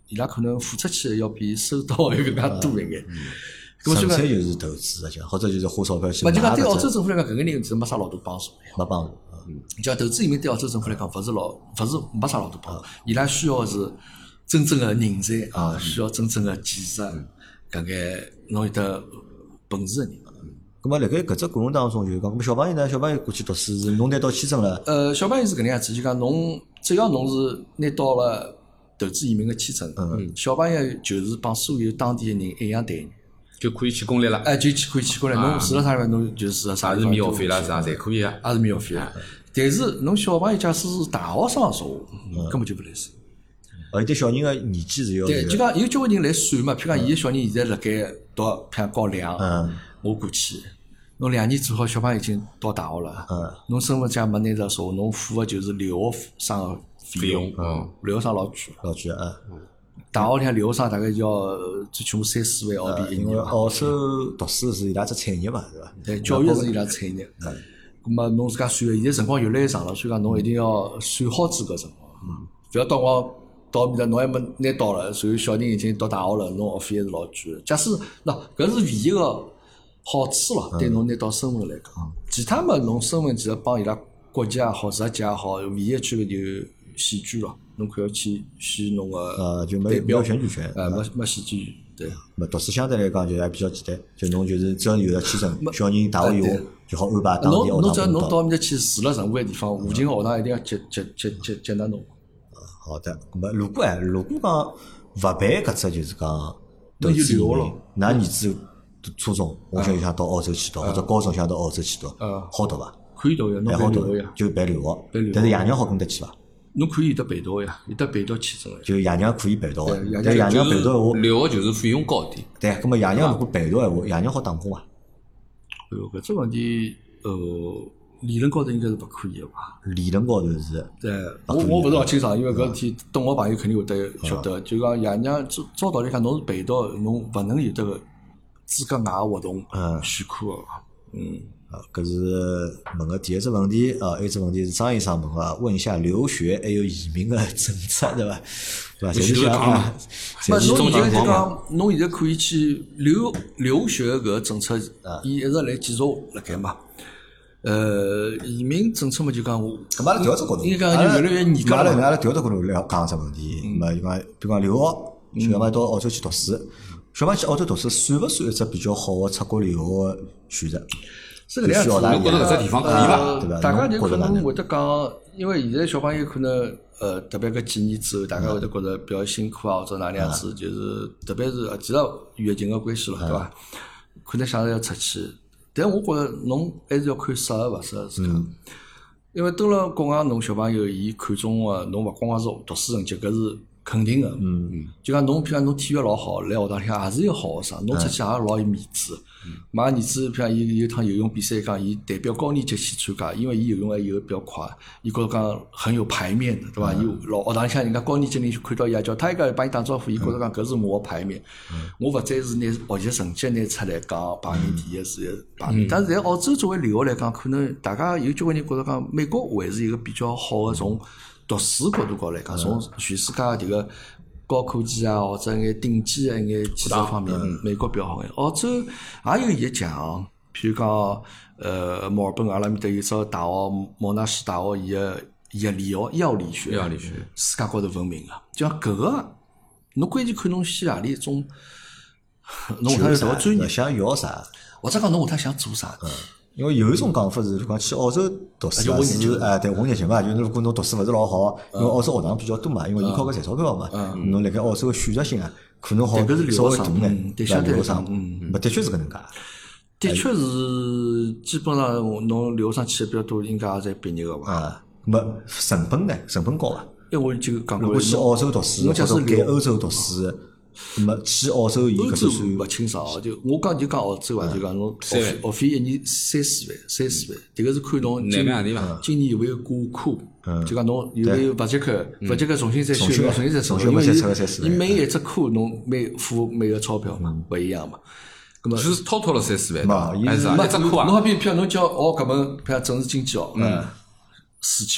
伊拉可能付出去要比收到要更加多一眼。 纯粹就是投资个，就或者就是花钞票去买。 勿就讲对澳洲政府来讲，搿个人是没啥老大帮助。 没帮助。 就投资移民对澳洲政府来讲，勿是老勿是没啥老大帮助。伊拉需要是真正个人才啊，需要真正个技术，搿眼侬有得本事个人。 咁么，辣盖搿只过程当中，就是讲，咁小朋友呢，小朋友过去读书是侬拿到签证了。 呃，小朋友是搿能样子，就讲侬只要侬是拿到了投资移民个签证，嗯，小朋友就是帮所有当地个人一样待遇， 就可以去公立了。 哎，就去可以去过来，侬住了啥地方，侬就是住了啥地方。 也是免学费啦，啥侪可以啊。 也是免学费啊。但是侬小朋友假使是大学生说话，根本就勿来塞。 而且小人个年纪是要对，就讲有交关人来算嘛，譬如讲，伊个小人现在辣盖读，譬如高两， 嗯， 我过去，侬两年做好，小朋友已经到大学了，嗯，侬身份证没拿着说，侬付个就是留学生个费用，嗯，留学生老贵， 老贵啊。 大学里向留学生大概要最起码三四万澳币一年嘛。 澳洲读书是伊拉只产业嘛，对伐？ 对，教育是伊拉产业。嗯。咁么侬自家算，现在辰光越来越长了，所以讲侬一定要算好自个辰光，嗯，勿要到光。到面搭侬还没拿到了，所以小人已经读大学了，侬学费还是老贵的。假使喏，搿是唯一个好处咯，对侬拿到身份来讲。其他么侬身份其实帮伊拉国籍也好、实际也好，唯一区别就选举咯。侬可要去选侬个呃，就没没有选举权， 呃，没没选举权，对。 没读书相对来讲就还比较简单，就侬就是只要有了签证，小人大学以后就好安排当地学堂。 侬侬只要侬到面搭去住了任何个地方，附近个学堂一定要接接接接接纳侬。 好的，咁么如果哎，如果讲勿办搿只就是讲， 那就留了。 㑚儿子初中，我想想到澳洲去读，或者高中想到澳洲去读，好读伐？ 可以读呀，侬好读呀， 就办留学，但是爷娘好跟得去伐？ 侬可以有得陪读呀，有得陪读签证呀。 就爷娘可以陪读个，但爷娘陪读个话， 留学就是费用高点。 对，咁么爷娘如果陪读个话，爷娘好打工伐？ 哎哟，搿只问题，呃。理论高头应该是勿可以个吧？ 理论高头是。 对，我我勿是老清爽，因为搿事体懂我朋友肯定会得晓得。就讲爷娘照照道理讲，侬是陪读，侬勿能有得个资格外个活动许可个。嗯， 啊，搿是问个第一只问题啊，还有一只问题是张医生问个，问一下留学还有移民个政策，对伐？对伐？侪是想啊， 勿侬现在就讲，侬现在可以去留留学搿个政策，伊一直来继续辣盖嘛。呃，移民政策嘛，就讲我， 咁阿拉调只角度， 应该讲就越来越严格了。 阿拉阿拉调只角度来讲只问题，咁啊，就讲，比如讲留学，小朋友到澳洲去读书，小朋友去澳洲读书，算勿算一只比较好个出国留学个选择？ 是搿能样子， 侬觉得搿只地方可以伐？ 对伐？ 大家就可能会得讲，因为现在小朋友可能，呃，特别搿几年之后，大家会得觉得比较辛苦啊，或者哪能样子，就是特别是其实疫情个关系了，对伐？可能想着要出去。但我觉着侬还是要看适合勿适合自家，因为蹲辣国外，侬小朋友伊看中个侬勿光光是读书成绩，搿是肯定个。嗯嗯，就讲侬譬如讲侬体育老好，来学堂里向也是一个好学生，侬出去也老有面子。买儿子譬如讲伊有趟游泳比赛，讲伊代表高年级去参加，因为伊游泳还游得比较快，伊觉着讲很有排面的，对伐？伊老学堂里向人家高年级人看到伊也叫他一个帮伊打招呼，伊觉着讲搿是我个排面，我勿再是拿学习成绩拿出来讲排名第一是排名。但是在澳洲作为留学来讲，可能大家有交关人觉着讲美国还是一个比较好个从读书角度高来讲，从全世界迭个。高科技啊，或者眼顶级的眼技术方面，美国比较好眼。澳洲也有伊个强，譬如讲，呃，墨尔本阿拉面搭有只大学，莫纳什大学，伊个伊个理学药理学， 药理学世界高头闻名个。就像搿个，侬关键看侬选何里一种，侬下趟有啥专业， 想要啥， 或者讲侬下趟想做啥体。 因为有一种讲法是，讲去澳洲读书啊，是哎，对，混日脚嘛。就是如果侬读书勿是老好，因为澳洲学堂比较多嘛，因为伊靠搿赚钞票嘛。侬辣盖澳洲个选择性啊，可能好稍微大眼， 对相对留学生，嗯，的确是搿能介。 的确是，基本上侬留学生去的比较多，应该也在毕业个伐？ 啊，没成本呢？成本高伐？ 因为我就讲过， 如果去澳洲读书，或者在欧洲读书。没去澳洲，伊搿只算勿清爽哦。就我讲就讲澳洲啊，就讲侬学费学费一年三四万，三四万。迭个是看侬今今年有没有挂科，就讲侬有没有勿及格，勿及格重新再修，重新再抽，因为伊每一只科侬每付每个钞票嘛勿一样嘛。咁么就是掏掏了三四万嘛， 还是啊？一只课啊？ 侬好比譬如侬叫学搿门譬如政治经济学，嗯，四千块。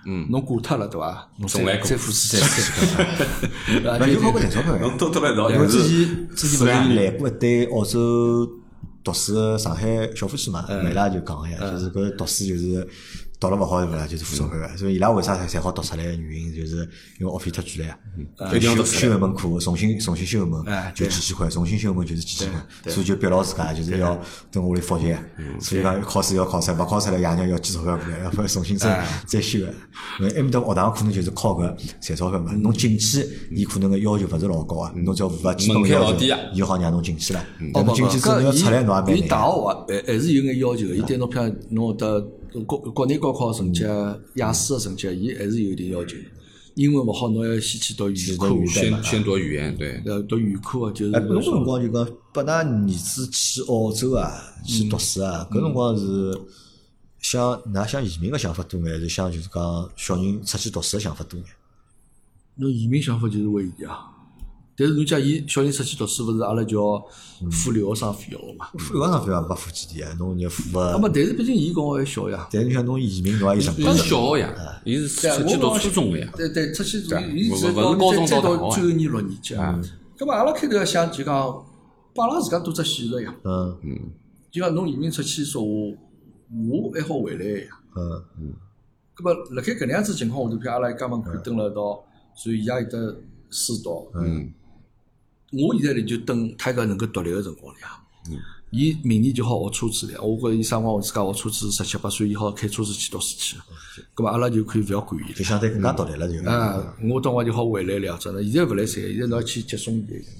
嗯， 侬挂脱了对伐？侬重来过再付四千块， 那就靠搿赚钞票侬偷偷来道因为之是前之前勿是来过一对澳洲读书个上海小夫妻嘛，伊拉就讲呀，就是搿读书就是读了勿好对勿啦，就是付钞票个，所以伊拉为啥才好读出来个原因，就是因为学费太贵了呀，修修一门课，重新重新修一门就几千块，重新修一门就是几千块，所以就逼牢自家就是要等屋里复习，所以讲考试要考出来，勿考出来爷娘要寄钞票过来，要不重新再再修个，因为埃面搭学堂可能就是靠搿赚钞票嘛，侬进去伊可能个要求勿是老高啊，侬只要符合基本要求，伊好让侬进去了，但侬进去之后要出来侬也蛮难。 伊大学还还是有眼要求个，伊对侬譬如侬得国国内高考成绩、雅思个成绩，伊还是有一定要求。英文勿好，侬要先去读语科， 先先读语言，对， 呃，读语科就是。 哎，搿辰光就讲拨㑚儿子去澳洲啊，去读书啊，搿辰光是想㑚想移民个想法多眼，还是想就是讲小人出去读书个想法多眼？ 侬移民想法就是为伊啊。但是侬讲伊小人出去读书，勿是阿拉就要付留学生费用嘛？ 付留学生费用没付几钿啊？侬就付个。 那么，但是毕竟伊跟我还小呀。 但是像侬移民侬也有成伊是小学呀，伊是出去读初中个呀。 对对，出去伊勿是勿是高中再到到最后年六年级啊。咁么阿拉开头想就讲，把阿拉自家多只选择呀。 嗯嗯。 就讲侬移民出去说话，我还好回来呀。 嗯嗯。咁么，辣盖搿能样子情况下头，譬如阿拉家门口蹲了一道，所以伊也有得书读。 嗯。 我现在呢就等他搿能够独立个辰光了呀。嗯。伊明年就好学车子了，我觉着伊啥辰光自家学车子，十七八岁伊好开车子去读书去。咁么阿拉就可以勿要管伊。 就相对更加独立了就。 啊，我等我就好回来了，真的。现在勿来三，现在侬要去接送伊。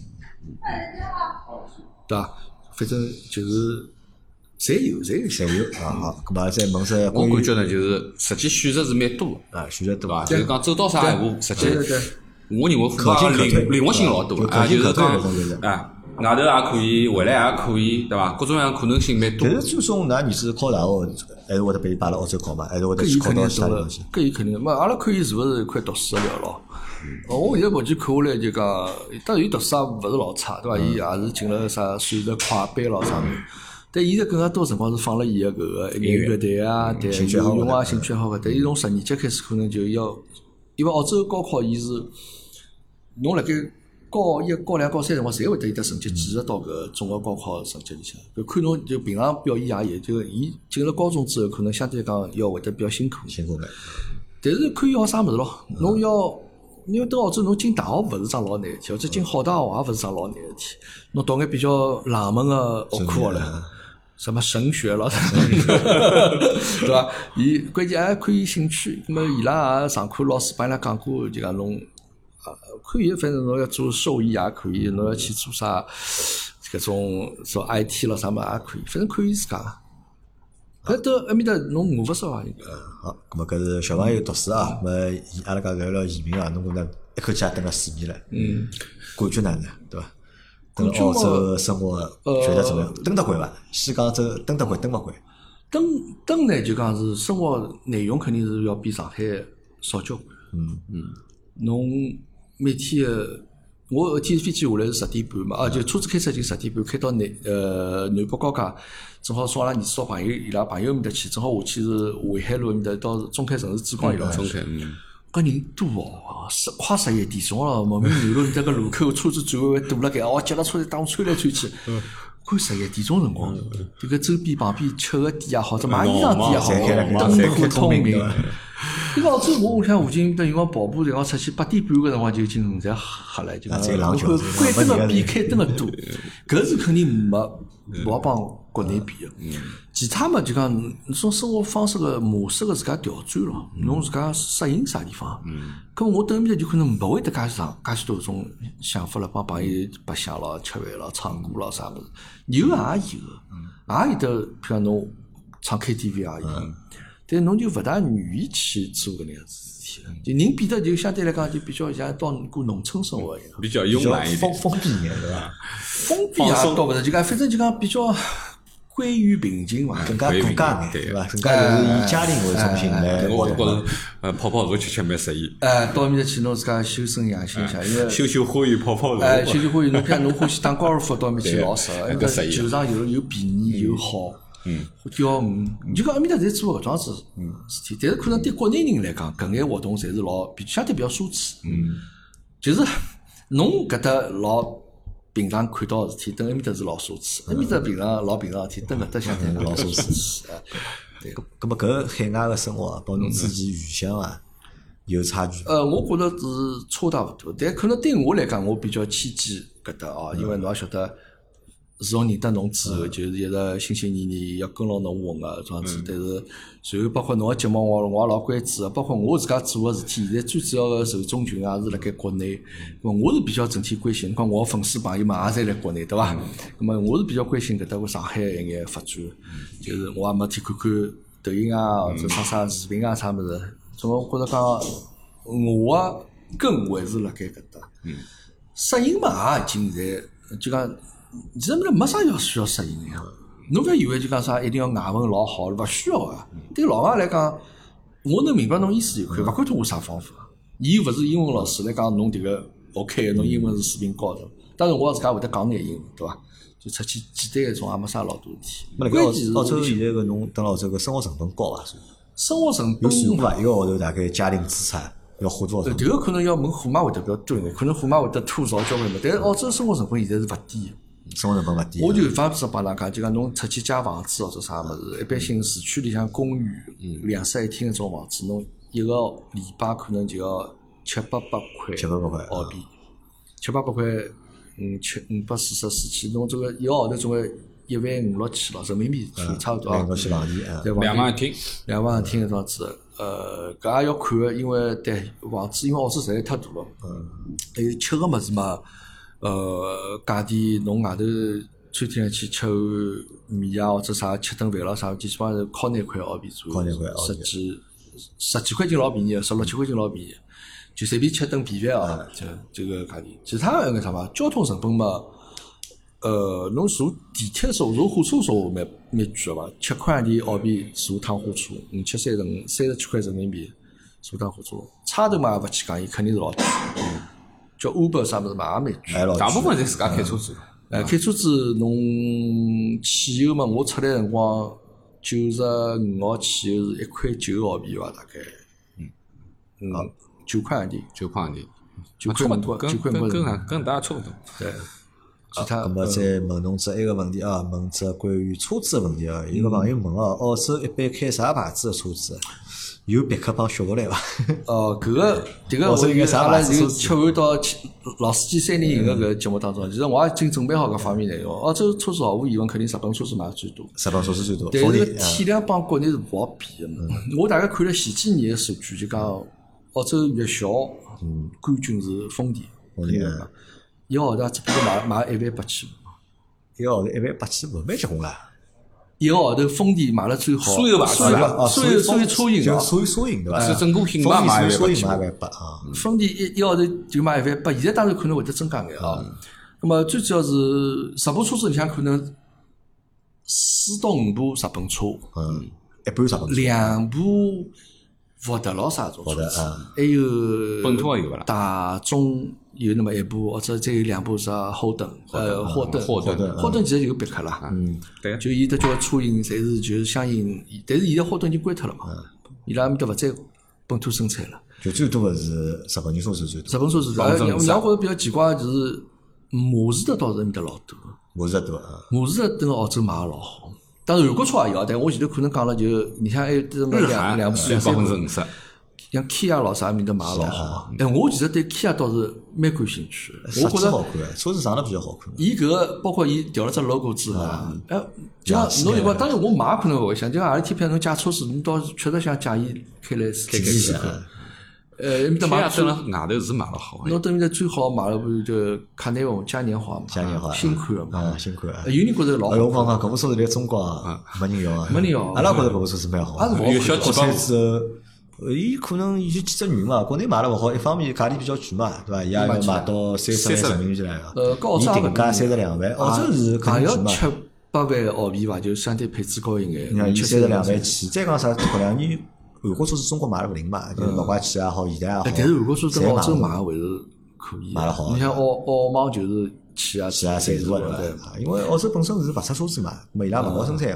对伐？反正就是侪有，侪有， 侪有啊。好，咁么再问只我感觉呢，就是实际选择是蛮多个啊，选择多对伐？就是讲走到啥闲话，实际。 对对对。 我认为可灵灵活性老多啊，就是讲啊，外头也可以，回来也可以，对伐？各种各样可能性蛮多。 但是最终㑚儿子考大学，还是会得被伊摆辣澳洲考嘛？还是会得去考到其他地方去？ 搿伊肯定，嘛，阿拉看伊是勿是一块读书个料咯？我现在目前看下来就讲，当然伊读书也勿是老差，对伐？伊也是进了啥算是快班咯啥物事。但现在更加多辰光是放了伊个搿个一眼乐队啊，对，游泳啊，兴趣爱好个。但伊从十年级开始可能就要，因为澳洲高考伊是。侬辣盖高一、高两、高三辰光，侪会得有得成绩计入到搿综合高考成绩里向。搿看侬就平常表现也有，就伊进了高中之后，可能相对来讲要会得比较辛苦。 辛苦眼。 但是看伊学啥物事咯，侬要因为到澳洲侬进大学勿是桩老难事体，或者进好大学也勿是桩老难事体。侬读眼比较冷门个学科了，什么神学咯，对伐？伊关键还看伊兴趣。那么伊拉也上课老师帮伊拉讲过，就讲侬。可以，反正侬要做兽医也可以，侬要去做啥搿种做 I T 咯啥物也可以，反正看伊自家。搿到埃面搭侬饿勿死伐？ 嗯，好，咁么搿是小朋友读书啊，咁么阿拉讲聊聊移民啊，侬觉着一口气也蹲了四年了，嗯，感觉哪能，对伐？蹲澳洲生活觉得怎么样？蹲得惯伐？西港州蹲得惯，蹲勿惯？ 蹲蹲呢，就讲是生活内容肯定是要比上海少交关。 嗯嗯，侬。每天个，我天飞机下来是十点半嘛，啊，就车子开出就十点半，开到南呃南北高架，正好送阿拉儿子到朋友伊拉朋友面搭去，正好下去是淮海路面搭到中开城市珠江伊拉去。 中开，嗯。 搿人多哦，十快十一点钟了，莫名南路面搭个路口车子转弯弯堵辣盖，哦，脚踏车打穿来穿去。看十一点钟辰光，迭个周边旁边吃个店也好，这买衣裳店也好，灯火通明。伊老早我屋里向附近等辰光跑步辰光出去，八点半个辰光就已经在黑了，就讲关灯个比开灯个多，搿是肯定没勿好帮国内比个。其他嘛就讲侬种生活方式个模式个自家调转咯，侬自家适应啥地方。咁我等面就可能勿会得介上介许多种想法了，帮朋友白相咯、吃饭咯、唱歌咯啥物事，有也有，也有得譬如侬唱 K T V 也有。但侬就勿大愿意去做搿能样子事体了，就人变得就相对来讲就比较像到过农村生活一样， 比较慵懒一点， 封封闭一点，对伐？ 封闭也倒勿是，就讲反正就讲比较归于平静嘛， 更加度假眼，对伐？更加就是以家庭为中心来活动。我觉着，呃，泡泡茶吃吃蛮适宜。 哎，到面搭去侬自家修身养性一下，因为修修花园泡泡茶。 哎，修修花园，侬看侬欢喜打高尔夫，到面去老适合，因为球场有有便宜又好。 嗯， 钓鱼，你就讲埃面搭侪做搿桩子事体，但是可能对国内人来讲，搿眼活动侪是老比相对比较奢侈。嗯，就是侬搿搭老平常看到个事体，等埃面搭是老奢侈；埃面搭平常老平常个事体，等搿搭相对老奢侈。对， 咁么搿海外个生活啊，帮侬自己预想啊有差距伐？ 呃，我觉着是差大勿多，但可能对我来讲，我比较偏见搿搭哦，因为侬也晓得。自从认得侬之后，就是一直心心念念要跟牢侬混个这样子。但是，随后包括侬个节目，我我也老关注个。包括我自家做个事体，现在最主要个受众群也是辣盖国内。咁我是比较整体关心，讲我粉丝朋友嘛也侪辣国内，对伐？咁么我是比较关心搿搭个上海一眼发展，就是我也没天看看抖音啊，或者啥啥视频啊啥物事。总我觉着讲，我个根还是辣盖搿搭。适应嘛，也已经现在就讲。其实没啥要需要适应个呀，侬勿要以为就讲啥一定要外文老好，勿需要个。对老外来讲，我能明白侬意思就可以，勿管通过啥方法。伊勿是英文老师来讲，侬迭个 OK 个，侬英文是水平高头。当然我自家会得讲眼英文，对伐？就出去简单一种也没啥老大事体。关键是澳洲现在个侬等澳洲个生活成本高伐？ 生活成本有算过伐？一个号头大概家庭资产要花多少？ 迭个可能要问虎妈会得比较多一点，可能虎妈会得吐槽交关嘛。但是澳洲生活成本现在是勿低个。 生活成本勿低， 我就反复帮㑚讲，就讲侬出去借房子或者啥物事，一般性市区里向公寓两室一厅搿种房子，侬一个礼拜可能就要七八百块， 七八百块澳币，七八百块，嗯，七五百四十四千，侬这个一个号头总归一万五六千咯，人民币差不多啊。 两千港币啊， 两万一厅， 两万一厅搿种子，呃，搿也要看个，因为对房子，因为澳洲实在太大了，嗯，还有吃个物事嘛。呃，价钿侬外头餐厅去吃碗面啊，或者啥吃顿饭咯啥，基本上是靠廿块澳币左右，十几十几块钱老便宜，十六七块钱老便宜，就随便吃顿便饭啊，就这个价钿。其他个啥嘛，交通成本嘛，呃，侬坐地铁坐坐火车坐蛮蛮贵个伐？七块钿澳币坐趟火车，五七三十五三十七块人民币坐趟火车，差头嘛也勿去讲，伊肯定是老贵。叫 Uber 啥物事嘛也蛮贵， 大部分侪自家开车子。 哎，开车子侬汽油嘛，我出来辰光九十五号汽油是一块九澳币伐，大概，嗯，嗯，九块洋钿， 九块洋钿， 九块五多，九块五。 跟跟跟跟大家差不多。 对。其他， 咁么再问侬只埃个问题啊，问只关于车子个问题啊。有个朋友问哦，澳洲一般开啥牌子个车子？有别克帮雪佛兰伐？ 哦，搿个迭个我阿拉就吃完到老司机三人行个搿节目当中，其实我也已经准备好搿方面内容。澳洲车子毫无疑问肯定日本车子买最多， 日本车子最多， 但是体量帮国内是勿好比个。我大概看了前几年个数据，就讲澳洲越小，冠军是丰田， 丰田一个号头只不过买买一万八千， 一个号头一万八千五，蛮结棍啦。 一个号头丰田买了最好， 所有牌子， 所有所有所有车型啊，所有车型对伐？ 是整个品牌买一万八， 一万八啊。 丰田一一个号头就买一万八，现在当然可能会得增加眼啊。那么最主要是日本车子里向可能四到五部日本车， 嗯，一般日本车， 两部福特咯啥种车子，还有本田有伐啦？ 大众有那么一部，或者再有两部是后灯，呃，霍顿， 霍顿， 霍顿其实就别克啦， 嗯，对， 就伊得交车型侪是就是相应，但是现在霍顿已经关脱了嘛，伊拉埃面搭勿再本土生产了， 就最多的是日本人车子最多， 日本车子，而让让我觉得比较奇怪就是马自达倒是埃面搭老多， 马自达多啊， 马自达等澳洲买个老好，当然韩国车也有，但我前头可能讲了就，你像还有这么两两部百分之五十。 像 Kia 老啥面搭买老好，但我其实对 Kia 倒是蛮感兴趣的。我觉得好看，车子长得比较好看。 伊搿个包括伊调了只 logo 之后，哎，就像侬如果当然我买可能勿会想，就像何里天譬如侬借车子，侬倒是确实想借伊开来开开试看。呃，埃面搭买车了外头是买了好。 侬等面搭最好买了部就卡耐翁嘉年华嘛， 嘉年华新款个嘛， 新款。 有人觉着老好。 我讲讲搿部车子在中国没人要啊， 没人要。 阿拉觉着搿部车子蛮好， 有小国产之后。呃，伊可能有几只原因嘛，国内买了勿好，一方面价钿比较贵嘛，对伐？伊也要卖到三十万人民币来个。 呃， 伊定价三十两万，澳洲是肯定贵嘛。 也要七八万澳币伐，就相对配置高一眼。 你看，伊三十两万起，再讲啥？搿两年韩国车子中国买了勿灵嘛，就是老怪气也好，现代也好。 但是韩国车子澳洲买还是可以， 买了好。 你像澳澳网就是起啊起啊，三十万对伐？因为澳洲本身是勿出车子嘛，咹伊拉勿好生产嘛。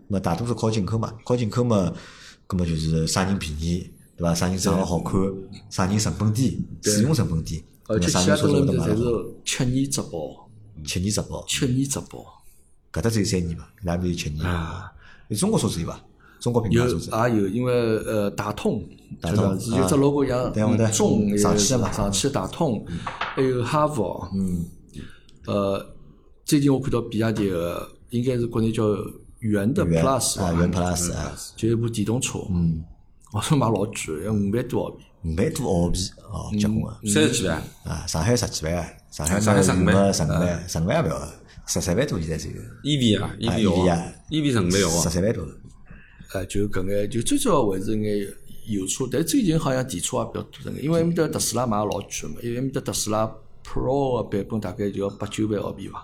么大多数靠进口嘛，靠进口嘛，葛么就是啥人便宜，对伐？啥人长得好看，啥人成本低，使用成本低， 而且其他东西侪是七年质保， 七年质保， 七年质保， 搿搭只有三年嘛，哪边有七年啊？ 有中国车子有伐？中国品牌有车子也有，因为呃大通， 大通就是有只 logo 像对对中上汽的嘛上汽大通，还有哈弗， 嗯， 呃，最近我看到比亚迪的，应该是国内叫元的元 Plus 啊，元 Plus 啊， 就一部电动车，嗯，我说买老贵，要五万多澳币， 五万多澳币哦，结棍啊！ 三十几万， 啊，上海十几万啊，上海上海十五万十五万，十五万也勿要，十三万多现在是有。 E V 啊，E V ，E V 哦啊 ，E V 十五万哦十，三万多。 呃，就搿眼，就最主要还是眼油车，但最近好像电车也比较多眼，因为埃面搭特斯拉买个老贵嘛，因为埃面搭特斯拉 Pro 个版本大概就要八九万澳币伐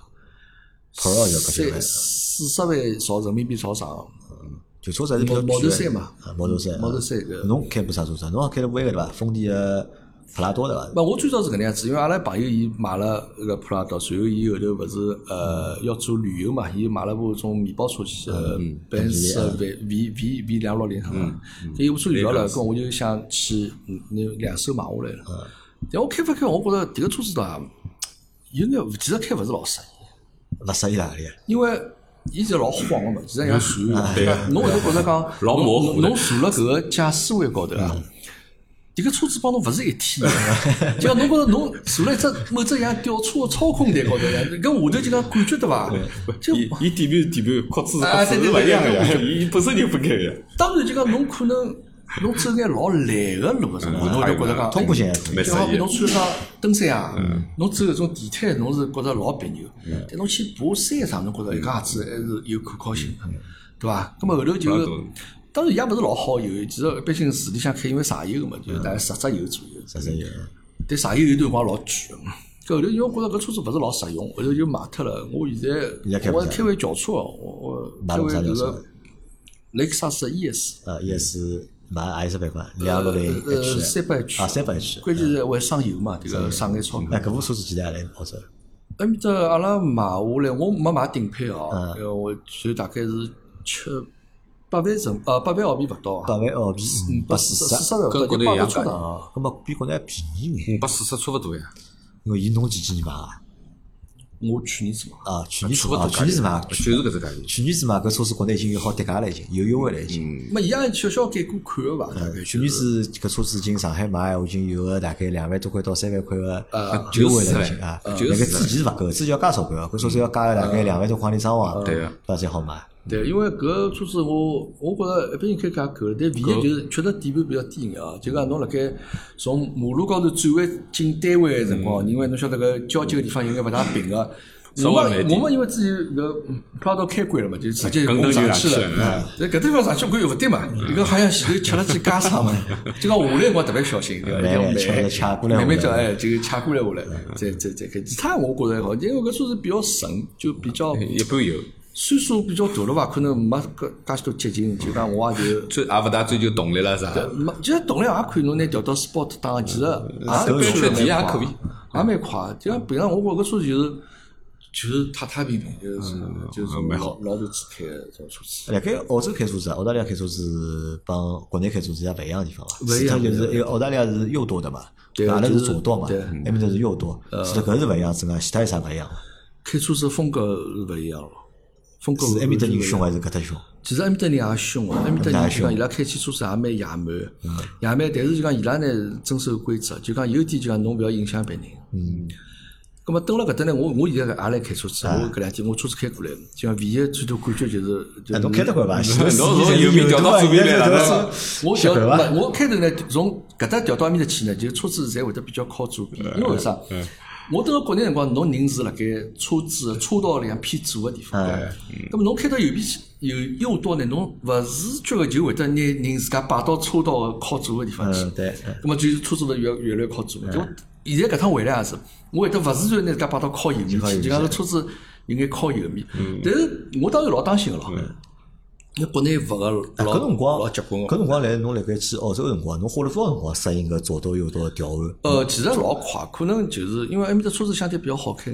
Pro 要八九万， 四十万朝人民币朝上。 就车子还是比较毛贵的。 头三嘛啊，毛头三。 毛头三搿侬开部啥车子？侬也开了部埃个对伐？丰田个普拉多对伐？ 勿，我最早是搿能样子，因为阿拉朋友伊买了搿个普拉多，随后伊后头勿是呃要做旅游嘛，伊买了部种面包车去，呃，奔驰 V V V V 两六零是伐？伊部车旅游了，搿我就想去嗯那两手买下来了。但我开发开，我觉着迭个车子倒有眼其实开勿是老适意， 勿适意哪里？ 因为伊是老晃个嘛，其实像船一样。 对侬会得觉着讲老模糊的侬侬坐辣搿个驾驶位高头啊。迭个车子帮侬勿是一体的，就讲侬觉着侬坐辣一只某只像吊车个操控台高头呀，搿下头就讲感觉对伐？就伊伊底盘是底盘，壳子是啊壳子， 对对对是勿一样个呀， 对伊本身就分开个。 当然就讲侬可能侬走眼老烂个路个辰光，侬会得觉着讲通过性还可以。 就好比侬穿上登山啊，侬走搿种地毯，侬是觉着老别扭。但侬去爬山上，侬觉着一家子还是有可靠性的，对伐？咁么后头就当然也勿是老好油，其实一般性市里向开因为柴油个嘛，就大概十只油左右。 十三油。 但柴油有段辰光老贵个，搿后头因为我觉着搿车子勿是老实用，后头就卖脱了。我现在我开回轿车，我我开回搿个雷克萨斯 E S。 啊 ，E S 买也是万块，两六零呃 H 三百 H 啊，三百 H。 关键是会省油嘛，迭个省眼钞票。 哎，搿部车子几钿来澳洲？ 埃面搭阿拉买下来，我没买顶配哦，呃，我就大概是七八万成，呃，八万澳币勿到啊， 八万澳币， 嗯， 八四四十。 四十万， 跟国内一样车的。 啊，搿么比国内还便宜眼。 五百四十差勿多呀。 因为伊侬几几年买啊？ 我去年子嘛， 啊，去年子差勿多啊，去年子买， 就是搿只价钿。 去年子买搿车子国内已经有好跌价了，已经有优惠了，已经。 没伊也小小改过款个伐？大概去年子搿车子进上海买，已经有个大概两万多块到三万块个呃优惠了，已经啊。 就是那个之前是勿够，之前要加钞票，搿车子要加大概两万多块钿装潢， 对个， 搿才好买。 对，因为搿车子我我觉着一般人开价够了，但唯一就是确实底盘比较低眼啊。就讲侬辣盖从马路高头转弯进单位个辰光，因为侬晓得搿交接个地方有眼勿大平个。我们我们因为之前搿普拉多开惯了嘛，就直接攻上去了。在搿地方上去我又勿对嘛，伊搿好像前头吃了几加伤嘛，就讲下来我特别小心，对伐？要慢慢慢叫哎，就掐过来下来，再再再开。其他我觉着还好，因为搿车子比较顺，就比较一般有。 岁数比较大了伐，可能没搿介许多激进，就讲我也就追也勿大追求动力了啥？ 没，其实动力也可以，侬拿调到 Sport 档，其实也安全底也可以， 也蛮快。就像平常我觉搿车子就是就是踏踏平平，就是就是蛮好， 老头子开的这种车子。 辣盖澳洲开车子，澳大利亚开车子帮国内开车子也勿一样的地方伐？ 勿一样就是一个澳大利亚是右舵的嘛， 对阿拉是左舵嘛， 对埃面搭是右舵，是的，搿是勿一样子个，其他有啥勿一样？ 开车子风格是勿一样咯。风格是埃面搭人凶还是搿搭凶？ 其实埃面搭人也凶个，埃面搭人就讲伊拉开起车子也蛮野蛮个，野蛮，但是就讲伊拉呢遵守规则，就讲有点就讲侬勿要影响别人。嗯。咁么蹲辣搿搭呢，我我现在也来开车子，我搿两天我车子开过来，就讲唯一最大感觉就是，就侬开得快伐？ 侬从右面调到左面来了， 我调勿，我开头呢从搿搭调到埃面搭去呢，就车子侪会得比较靠左边，因为为啥？我蹲辣国内辰光，侬人是辣盖车子车道里向偏左个地方，咁么侬开到右边去，右右舵呢，侬勿自觉个就会得拿人自家摆到车道个靠左个地方去， 对， 咁么就是车子勿是越越来越靠左嘛？就现在搿趟回来也是，我会得勿自觉拿自家摆到靠右面去，就讲是车子有眼靠右面，但是我当然老当心个咯。因为国内勿个老搿辰光老结棍个， 搿辰光来侬辣盖去澳洲个辰光，侬花了多少辰光适应搿左舵右舵调换？ 呃，其实老快，可能就是因为埃面搭车子相对比较好开眼，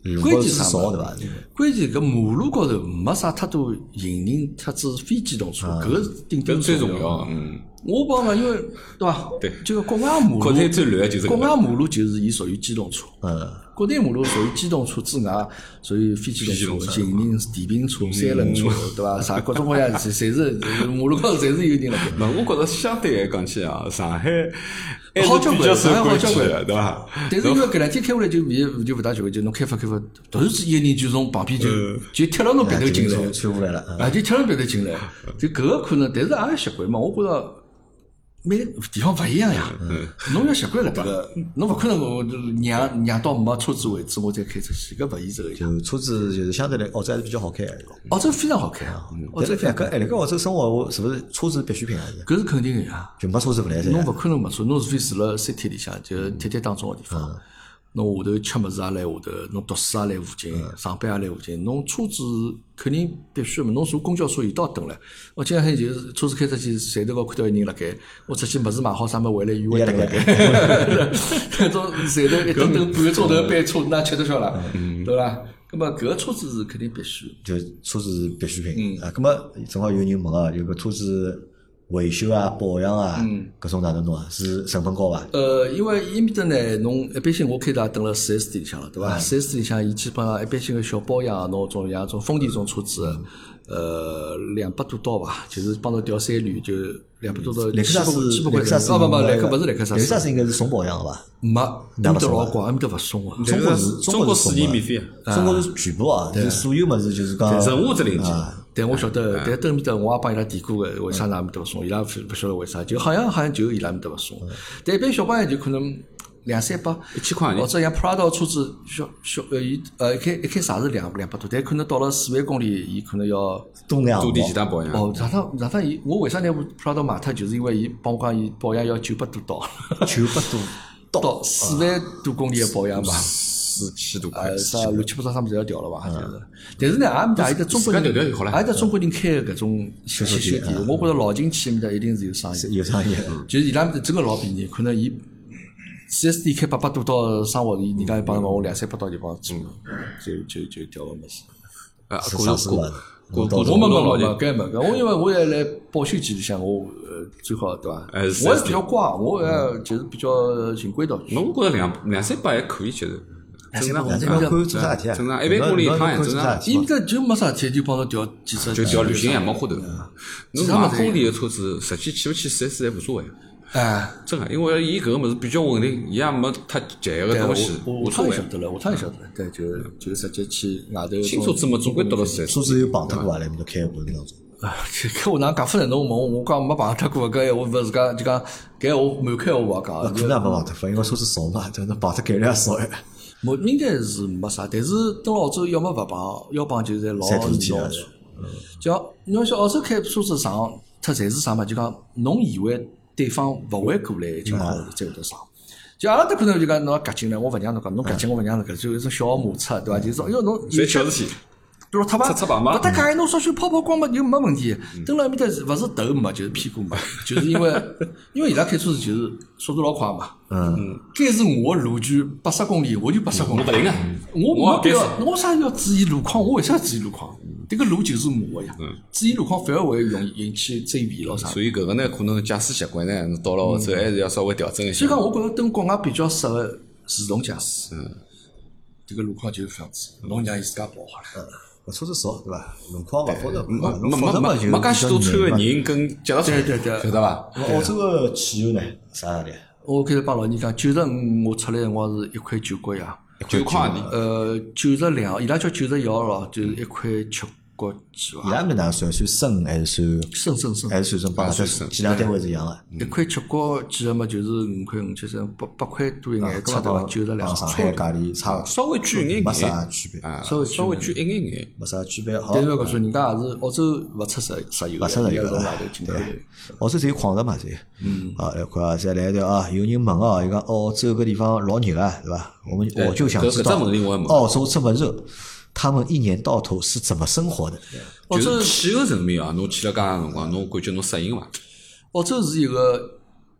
关键是啥少对伐？ 关键搿马路高头没啥太多行人特子非机动车，搿个是顶顶最重重要。嗯， 我帮嘛，因为对伐？ 对， 就国外马路， 国内最乱就是国外马路就是伊属于机动车。 嗯， 国内马路属于机动车之外，属于非机动车、行人、电瓶车、三轮车，对伐？啥各种各样，侪侪是马路高头侪是有人辣盖。 那我觉着相对来讲起啊，上海好交关， 比较受上海好关注交关的，对伐？ 但是因为搿两天开下来就勿就勿大习惯，就侬开发开发，突然之间一人就从旁边就就贴到侬鼻头进来， 穿过来了。 啊，就贴到鼻头进来，就搿个可能，但是也要习惯嘛。我觉着每个地方勿一样呀，侬要习惯了搿个，侬勿可能我让让到没车子为止我再开出去，搿勿现实个呀。 就车子就是相对来澳洲还是比较好开的。 澳洲非常好开啊，澳洲但是搿哎，辣盖澳洲生活是勿是车子必需品还是？ 搿是肯定个呀。 就没车子勿来塞。 侬勿可能没车，侬除非住辣 city 里向，就铁铁当中个地方。侬下头吃物事也来下头，侬读书也来附近，上班也来附近，侬车子肯定必须嘛。侬坐公交车一道等了。我今两天就是车子开出去，隧道高看到有人辣盖，我出去物事买好啥么回来又会等辣盖。搿种隧道一等等半个钟头班车，那吃得消了，对伐？咁么搿个车子是肯定必须。 就车子是必需品。啊，咁么正好有人问啊，有个车子维修啊、保养啊，搿种哪能弄啊？是成本高伐？ 呃，因为伊面搭呢，侬一般性我开的也等了四 S 店里向了，对伐？四 S 店里向伊基本上一般性个小保养，侬种像种丰田种车子，呃，两百多刀伐，就是帮侬调三滤，就两百多刀， 雷克萨斯， 七百块钱。 雷克萨斯， 哦，不不，雷克勿是雷克萨斯， 雷克萨斯应该是送保养个伐？ 没，埃面搭老贵，埃面搭勿送个。 中国是中国是四年免费啊，中国是全部啊，就所有物事就是讲任何只零件。 但我晓得，但登面搭我也帮伊拉提过个，为啥㑚面搭勿送？伊拉勿勿晓得为啥，就好像好像就伊拉面搭勿送。但一般小朋友就可能两三百， 一千块或者像 Prado 车子小小呃，伊呃一开一开始也是两两百多，但可能到了四万公里，伊可能要多两多点其他保养。 哦，上趟上趟伊我为啥拿部 Prado 卖脱，就是因为伊帮我讲伊保养要九百多刀， 九百多到四万多公里的保养嘛。 四千多块， 呃，啥乱七八糟啥物事要调了伐？就是，但是呢，也面搭有得中国人， 调调就好了。 也有得中国人开个搿种修修店，我觉着老进去面搭一定是有生意， 有生意。 就是伊拉面搭真个老便宜，可能伊四 S 店开八百多刀生活，人家帮我两三百刀就帮做，就就就调个物事。 啊， 是过过啥事了？ 过过我没没没没， 老近， 搿没搿，我因为我也来保修期里向，我呃最好对伐？ 还是我也比较乖，我也就是比较循规蹈矩。 侬我觉着两两三百还可以接受。正常， 两三百看做啥事体啊？ 正常，一般公里一趟正常。 伊面搭就没啥事体，就帮侬调几十， 就调旅行也没花头。侬买丰田的车子，实际去勿去四 S 侪无所谓。 哎， 真个，因为伊搿个物事比较稳定，伊也没太急个东西， 我我趟也晓得了，我趟也晓得了，对，就就直接去外头。 新车子嘛，总归到了四 S。 车子有碰脱过伐？来面搭开个过程当中。 啊，搿我哪讲法呢？侬问我，我讲没碰脱过，搿闲话勿是讲就讲搿闲话满开闲话讲。 可能没碰脱，因为车子少嘛，但是碰脱概率也少哎。 没应该是没啥，但是登澳洲要么勿碰，要碰就是老严重的。就像侬像澳洲开车子上脱侪是啥嘛？就讲侬以为对方勿会过来情况下才会得上。就阿拉搭可能就讲侬夹进来，我勿让侬讲，侬夹进我勿让侬搿就一种小马车，对伐？就是说，因为侬侪小事体。 比如他吧， 擦擦嘛， 勿搭界侬稍许抛抛光嘛，就没问题。登了埃面搭勿是头嘛，就是屁股嘛，就是因为因为伊拉开车子就是速度老快嘛。嗯，该是我路距八十公里，我就八十公里。 我勿灵啊， 我没必要，我啥要注意路况？我为啥要注意路况？这个路就是我的呀。注意路况反而会容易引起追尾咯啥。 所以搿个呢，可能驾驶习惯呢，到了澳洲还是要稍微调整一下。 所以讲，我觉着登国外比较适合自动驾驶。嗯，这个路况就是这样子，侬让伊自家跑好了。 搿车子少对伐？路况勿复杂， 没没没没没介许多穿个人跟脚踏车， 对对对， 晓得伐？ 澳洲个汽油呢，啥样的？ 我开始帮老人讲，九十五我出来辰光是一块九角呀， 九块钿。 呃，九十两，伊拉叫九十一咯，就是一块七角几伐？ 伊拉面哪算算升还是算？ 升升升， 还是算帮它计量单位是一样的。 一块七角几个嘛，就是五块五七升，八八块多一眼，差到九十两。 上海价钿差稍微贵一眼， 没啥区别啊， 稍微稍微贵一眼眼， 没啥区别。 但是要告诉人家也是澳洲勿出石石油， 勿出石油从外头进来。 澳洲只有矿石嘛，只有。嗯。好，来看啊，再来一条啊，有人问啊，伊讲澳洲搿地方老热啊，对伐？我们我就想知道澳洲这么热，他们一年到头是怎么生活的？ 澳洲气候层面啊，侬去了介长辰光，侬感觉侬适应伐？ 澳洲是一个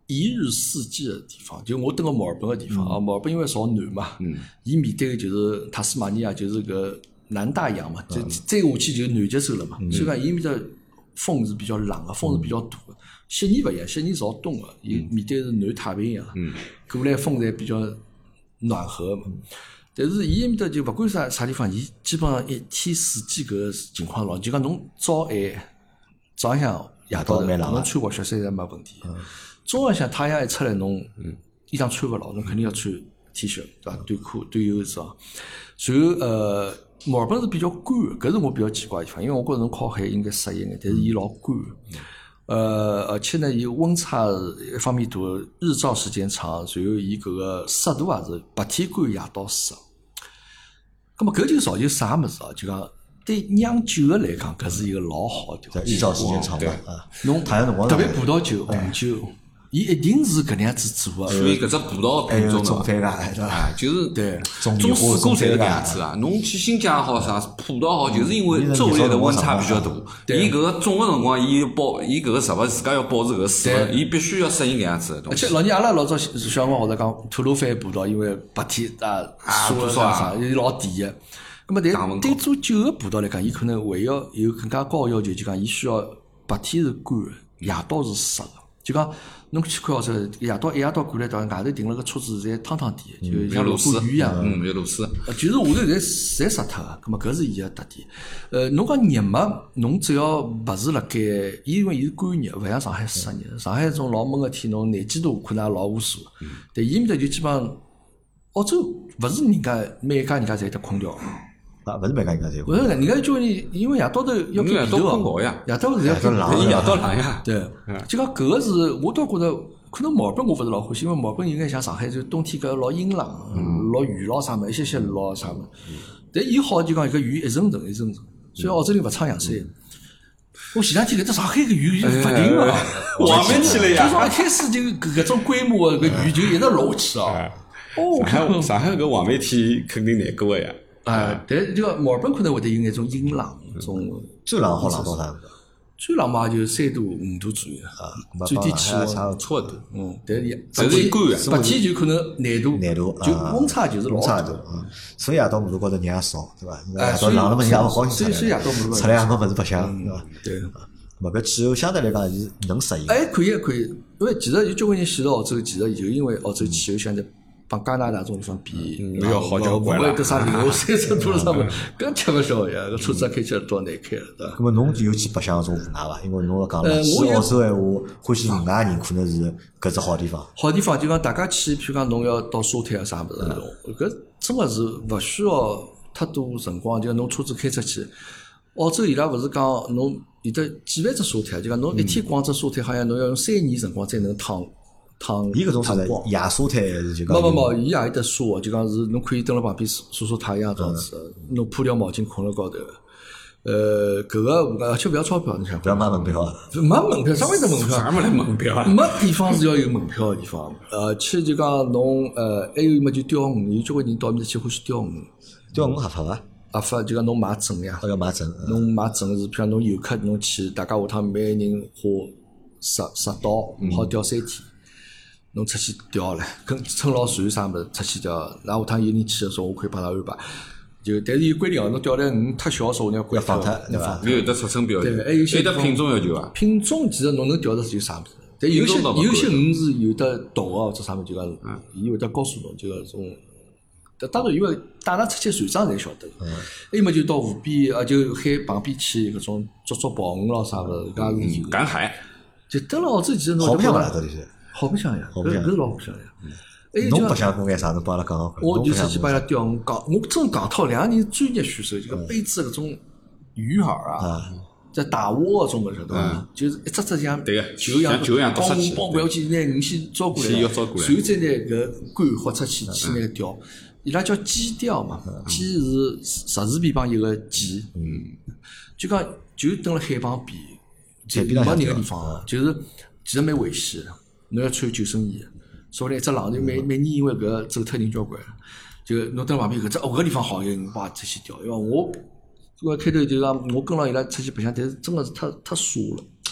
一日四季的地方，就我蹲个墨尔本个地方、嗯、啊，墨尔本因为朝南嘛，嗯，伊面对个就是塔斯马尼亚，就是个南大洋嘛，就、嗯、再下去就南极洲了嘛，嗯、所以讲伊面的风是比较冷个，风是比较大个。悉尼勿一样，悉尼朝东个，伊面对是南太平洋，嗯，过来风侪比较暖和嘛。嗯、但是伊面搭就勿管啥啥地方，伊基本上一天四季搿个情况老，就讲侬早晚早浪向夜到头，侬穿滑雪衫侪没问题。嗯、早浪向太阳一出来，侬衣裳穿勿牢，侬肯定要穿 T 恤，对伐？短裤、短袖子啊。然后呃，墨尔本是比较干，搿是我比较奇怪的地方，因为我觉着侬靠海应该适应个，但是伊老干。嗯呃，而且呢，伊温差一方面大，日照时间长，然后伊搿个湿度也是白天干，夜到湿。咁么搿就造就啥物事啊？就讲对酿酒个来讲，搿是一个老好的条件。 日照时间长嘛，啊， 侬特别葡萄酒、红酒，伊一定是搿能样子做个。 所以搿只葡萄品种中餐个， 对伐？就是对中水果侪是搿样子啊。侬去新疆好啥葡萄好，就是因为周围的温差比较大，伊搿个种个辰光，伊保伊搿个植物自家要保持搿个水分，伊必须要适应搿样子的东西。 而且老年阿拉老早小辰光学着讲吐鲁番葡萄，因为白天啊晒啥啥，伊老甜个。咁么但对做酒个葡萄来讲，伊可能还要有更加高要求，就讲伊需要白天是干个，夜到是湿个。就讲侬去看澳洲，夜到一夜到过来，到外头停了个车子，侪汤汤甜，就像落过雨一样。 嗯，有露水。 就是下头侪侪湿脱个，咁么搿是伊个特点。呃，侬讲热嘛，侬只要勿是辣盖，因为伊是干热，勿像上海湿热。上海种老闷个天，侬廿几度可能也老无所谓。嗯、但伊面搭就基本上，澳洲勿是人家每家人家侪有得空调。 啊，勿是每家人家侪有。 勿是，人家叫你，因为夜到头要开夜到困觉呀， 夜到是要开冷，夜到冷呀。 对，就讲搿个是，我倒觉着，可能墨尔本我勿是老欢喜，因为墨尔本应该像上海，就冬天搿老阴冷，老雨老啥么，一些些老啥么。但伊好就讲搿雨一阵阵一阵阵，所以澳洲人勿撑阳伞。我前两天搿只上海个雨就勿停了， 黄梅起来呀。 就从一开始就搿种规模个雨就一直落下去啊。 哦，上海上海搿黄梅天肯定难过个呀。 啊，但就墨尔本可能会得有眼种阴冷，种最冷好冷到啥？ 最冷嘛就三度五度左右啊，最低气温差不多。 嗯，但是但是干个， 白天就可能廿度， 廿度， 就温差就是老大。 嗯，所以夜到我都觉着人也少，对伐？夜到冷了嘛，人也勿好所以所以夜到出来也没物事白相，对伐？ 对。 咹搿气候相对来讲是能适应。 哎，可以可以，因为其实有交关人选择澳洲，其实就因为澳洲气候相对。帮加拿大种地方比， 嗯、要好交关了。 搿啥零下三十度了，啥么？搿吃勿消呀！搿车子开起来多难开了，对伐？ 咾么侬就有去白相搿种户外伐？因为侬讲了，去澳洲闲话，欢喜户外人可能是搿只好地方。 好地方就讲大家去，譬如讲侬要到沙滩啊啥物事，搿真个是勿需要太多辰光，就讲侬车子开出去。澳洲伊拉勿是讲侬有得几万只沙滩，就讲侬一天逛只沙滩，好像侬要用三年辰光才能趟。趟伊搿种是野沙滩还是就讲？ 没没没，伊也有得沙，就讲是侬可以蹲辣旁边晒晒太阳这样子，侬铺条毛巾困辣高头。呃，搿个而且勿要钞票，你想？ 勿要买门票啊？ 没门票，啥物事门票？ 啥物事门票啊？ 没地方是要有门票个地方。呃，去就讲侬呃，还有么就钓鱼，有交关人到面搭去欢喜钓鱼。 钓鱼合法伐？ 合法就讲侬买证呀。 要买证。 侬买证是，譬如侬游客侬去，大家下趟每人花十十刀，好钓三天。侬出去钓唻，跟乘牢船啥物事出去钓，然后下趟有人去的时候，我可以帮他安排。就但是有规定哦，侬钓来鱼太小的时候，我要关放脱，对伐？ 有得尺寸标准， 对，还有些得品种要求啊。 品种其实侬能钓得就啥物事，但有些有些鱼是有的毒哦，这啥物事就讲，伊会得告诉侬，就讲种。当然，因为带㑚出去船长侪晓得。嗯。还有么就到湖边啊，就海旁边去搿种捉捉鲍鱼咯啥物事，搿也是有。 赶海。 就得了澳洲其实侬好白相啦，到底是。 好白相呀，搿搿是老白相呀。 侬白相过眼啥？侬帮阿拉讲讲。 我就出去帮伊拉钓鱼，讲我真讲套两个人专业选手，就个杯子搿种鱼饵啊，在打窝搿种物事，对伐？就是一只只像球一样， 球一样帮帮不要去拿鱼先招过来，然后再拿搿竿豁出去去拿钓。伊拉叫鸡钓嘛，鸡是十字边旁一个鸡，就讲就蹲辣海旁边，没人个地方，就是其实蛮危险的。侬要穿救生衣，所以一只浪头每每年因为搿走脱人交关，就侬蹲旁边搿只哦搿地方好有人把出去钓，因为我我开头就讲我跟牢伊拉出去白相，但是真个是太太傻了。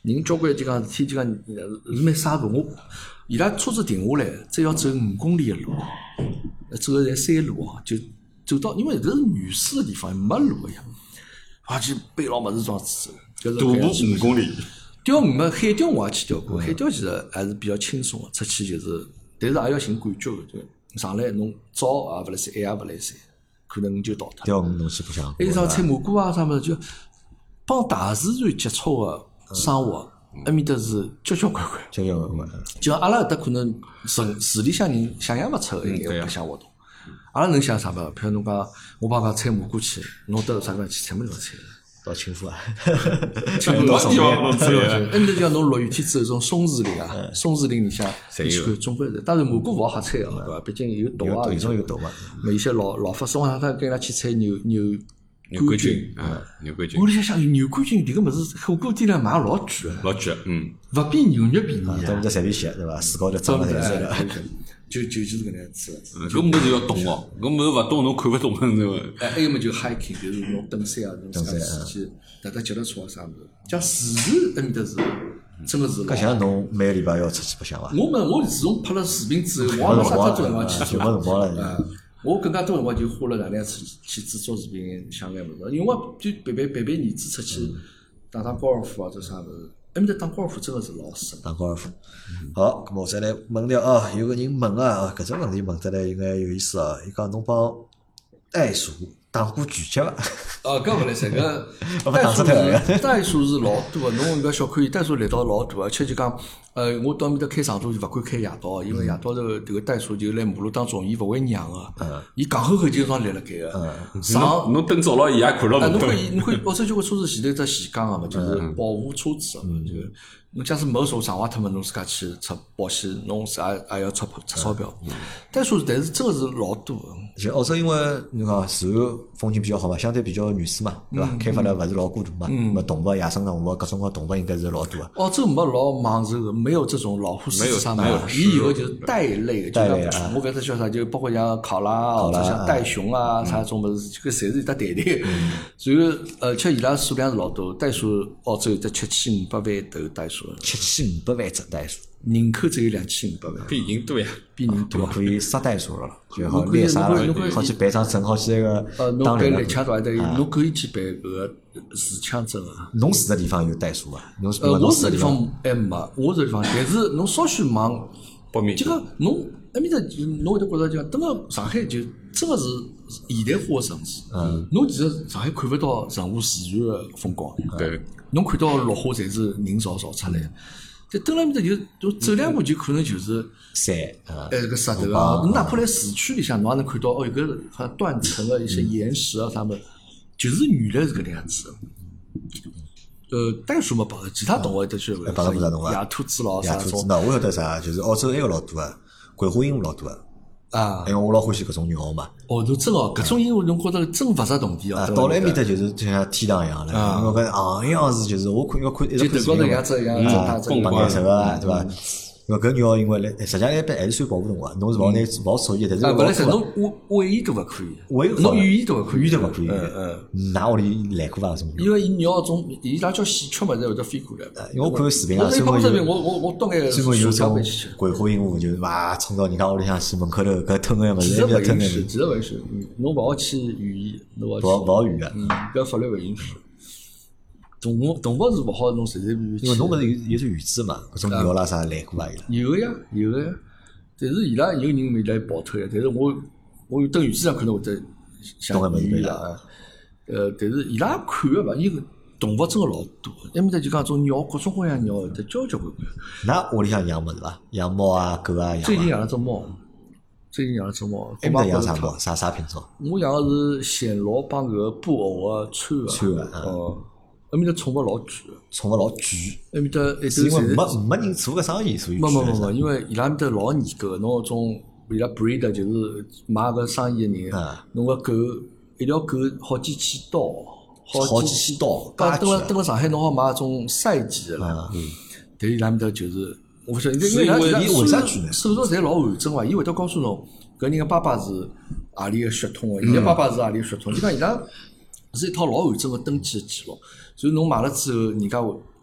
人交关就讲事体就讲是蛮沙路。我伊拉车子停下来，只要走五公里的路，走个侪山路哦，就走到，因为搿是原始的地方，没路个呀，啊就背牢物事装子走，就是徒步五公里。 钓鱼嘛，海钓我也去钓过，海钓其实还是比较轻松个，出去就是，但是也要寻感觉个，就上来侬早也勿来三，晚也勿来三，可能就到脱。 钓鱼侬去白相。 还有啥采蘑菇啊啥物事，就帮大自然接触个生活，埃面搭是交交关关。 交交关关。 就阿拉搿搭可能城市里向人想象勿出个一眼白相活动。阿拉能想啥物事？譬如侬讲，我帮讲采蘑菇去，侬到啥地方去？采没地方采。 到青浦啊， 青浦到地方侬采。 埃面搭叫侬落雨天之后，种松树林啊，松树林里向你去看，总归是。当然蘑菇勿好瞎采个，对伐？毕竟有毒啊。 有种有毒嘛。 嘛，有些老老法师，我上趟跟伊拉去采牛牛牛冠菌啊，牛冠菌。 我里向想，牛冠菌迭个物事，火锅店里卖老贵个。 老贵，嗯。 勿比牛肉便宜啊。 到面搭随便吸，对伐？水高头长了侪是了。 就就就是搿能样子。 搿物事要懂哦，搿物事勿懂侬看勿懂个，对伐？ 哎，还有么就 hiking，就是侬登山啊，侬自家自己踏踏脚踏车啊啥物事。像自然埃面搭是，真个是。 搿像侬每个礼拜要出去白相伐？ 我们我自从拍了视频之后，我也没啥太多辰光去做。 没辰光了。 我更加多辰光就花了大量去去制作视频，想眼物事。因为我就陪陪陪陪儿子出去打打高尔夫啊，做啥物事。埃面搭打高尔夫真个是老适合。 打高尔夫。好，咁我再来问条啊，有个人问啊，搿只问题问得来应该有意思啊。伊讲侬帮袋鼠打过拳脚伐？ 哦，搿勿来三个。袋鼠是袋鼠是老多个，侬搿小看伊袋鼠力道老大，而且就讲，呃，我到埃面搭开长途就勿敢开夜到，因为夜到头迭个袋鼠就辣马路当中，伊勿会让个。嗯。伊戆吼吼就上立辣盖个。嗯。上侬灯照牢伊也看牢侬。 侬可以，侬可以，澳洲交关车子前头只前杠个嘛，就是保护车子个嘛，就侬假使没受伤坏脱嘛，侬自家去出保险，侬是也也要出出钞票。袋鼠但是真个是老多个。 就澳洲因为侬讲自然风景比较好嘛，相对比较原始嘛，对伐？开发了勿是老过度嘛，那动物、野生动物各种各动物应该是老多个。 澳洲没老猛兽个，没有这种老虎、狮子啥物事，伊有个就是袋类，就讲我搿只叫啥，就包括像考拉或者像袋熊啊啥种物事，搿侪是一搭袋袋。然后而且伊拉数量是老多，袋鼠澳洲有得七千五百万头袋鼠。 七千五百万只袋鼠， 人口只有两千五百万， 比人多呀， 比人多。 可以杀袋鼠了，就好猎杀了，好去办张证，好去那个当人。呃，侬办猎枪对伐？侬可以去办搿个持枪证啊。 侬住的地方有袋鼠伐？侬呃，我住的地方还没，我住的地方，但是侬稍许往北面， 就讲侬埃面搭，侬会得觉着就讲，等到上海就真个是现代化城市。嗯。侬其实上海看勿到任何自然个风光。 对。 侬看到绿化侪是人造造出来，但蹲辣埃面搭就就走两步就可能就是山，呃， 哎个石头啊，侬哪怕来市区里向，侬也能看到哦，有个好像断层的一些岩石啊啥么，就是原来是搿能样子。呃，袋鼠没碰着，其他动物都去碰着碰着动物， 野兔子咯啥种。 野兔子，那我晓得啥，就是澳洲埃个老多个，桂花鹦鹉老多个。 啊， 因为我老欢喜搿种鸟嘛。 哦，侬真哦，搿种鹦鹉侬觉着真勿值同地哦。 到了埃面搭就是就像天堂一样了，因为搿行样是就是我看要看一直看视频嘛，白眼蛇啊，对伐？因为搿鸟因为来实际上一般还是算保护动物，侬是勿拿勿好触伊，但是勿来塞侬喂喂伊都勿可以， 喂侬语言都勿可以， 语言都勿可以。 嗯嗯，㑚屋里来过伐？搿种鸟？ 因为伊鸟种伊拉叫喜鹊嘛，才会得飞过来。 因为我看视频啊，专门有我我我当眼专门有种桂花鹦鹉，就是哇冲到人家屋里向去门口头搿吞个物事， 其实勿允许，其实勿允许，侬勿好去语言，侬勿好勿好语个， 嗯，搿法律勿允许。动物动物是勿好侬随随便便去， 因为侬勿是有有只园子嘛，搿种鸟啦啥来过伐？伊拉有个呀，有个呀，但是伊拉有人没来跑脱呀。但是我我有登园子上可能会得想语言啦，呃，但是伊拉看个伐，因为动物真个老多，埃面搭就讲种鸟，各种各样鸟，得交交关关。 㑚屋里向养物事伐？养猫啊、狗啊养伐？ 最近养了只猫，最近养了只猫。 埃面搭养啥猫？啥啥品种？ 我养个是暹罗帮搿个布偶个川个。 川个， 哦。埃面搭宠物老贵， 宠物老贵。 埃面搭是因为没没人做搿生意，所以没没没没，因为伊拉面搭老严格，侬搿种伊拉 breed 就是买搿生意个人，侬个狗一条狗好几千刀， 好几千刀。 讲蹲辣蹲辣上海，侬好买搿种赛级个啦，但伊拉面搭就是我勿晓得，因为伊拉为啥贵呢？ 手续侪老完整个，伊会得告诉侬搿人个爸爸是何里个血统个，伊个爸爸是何里个血统，就讲伊拉是一套老完整个登记个记录。所以侬买了之后，人家会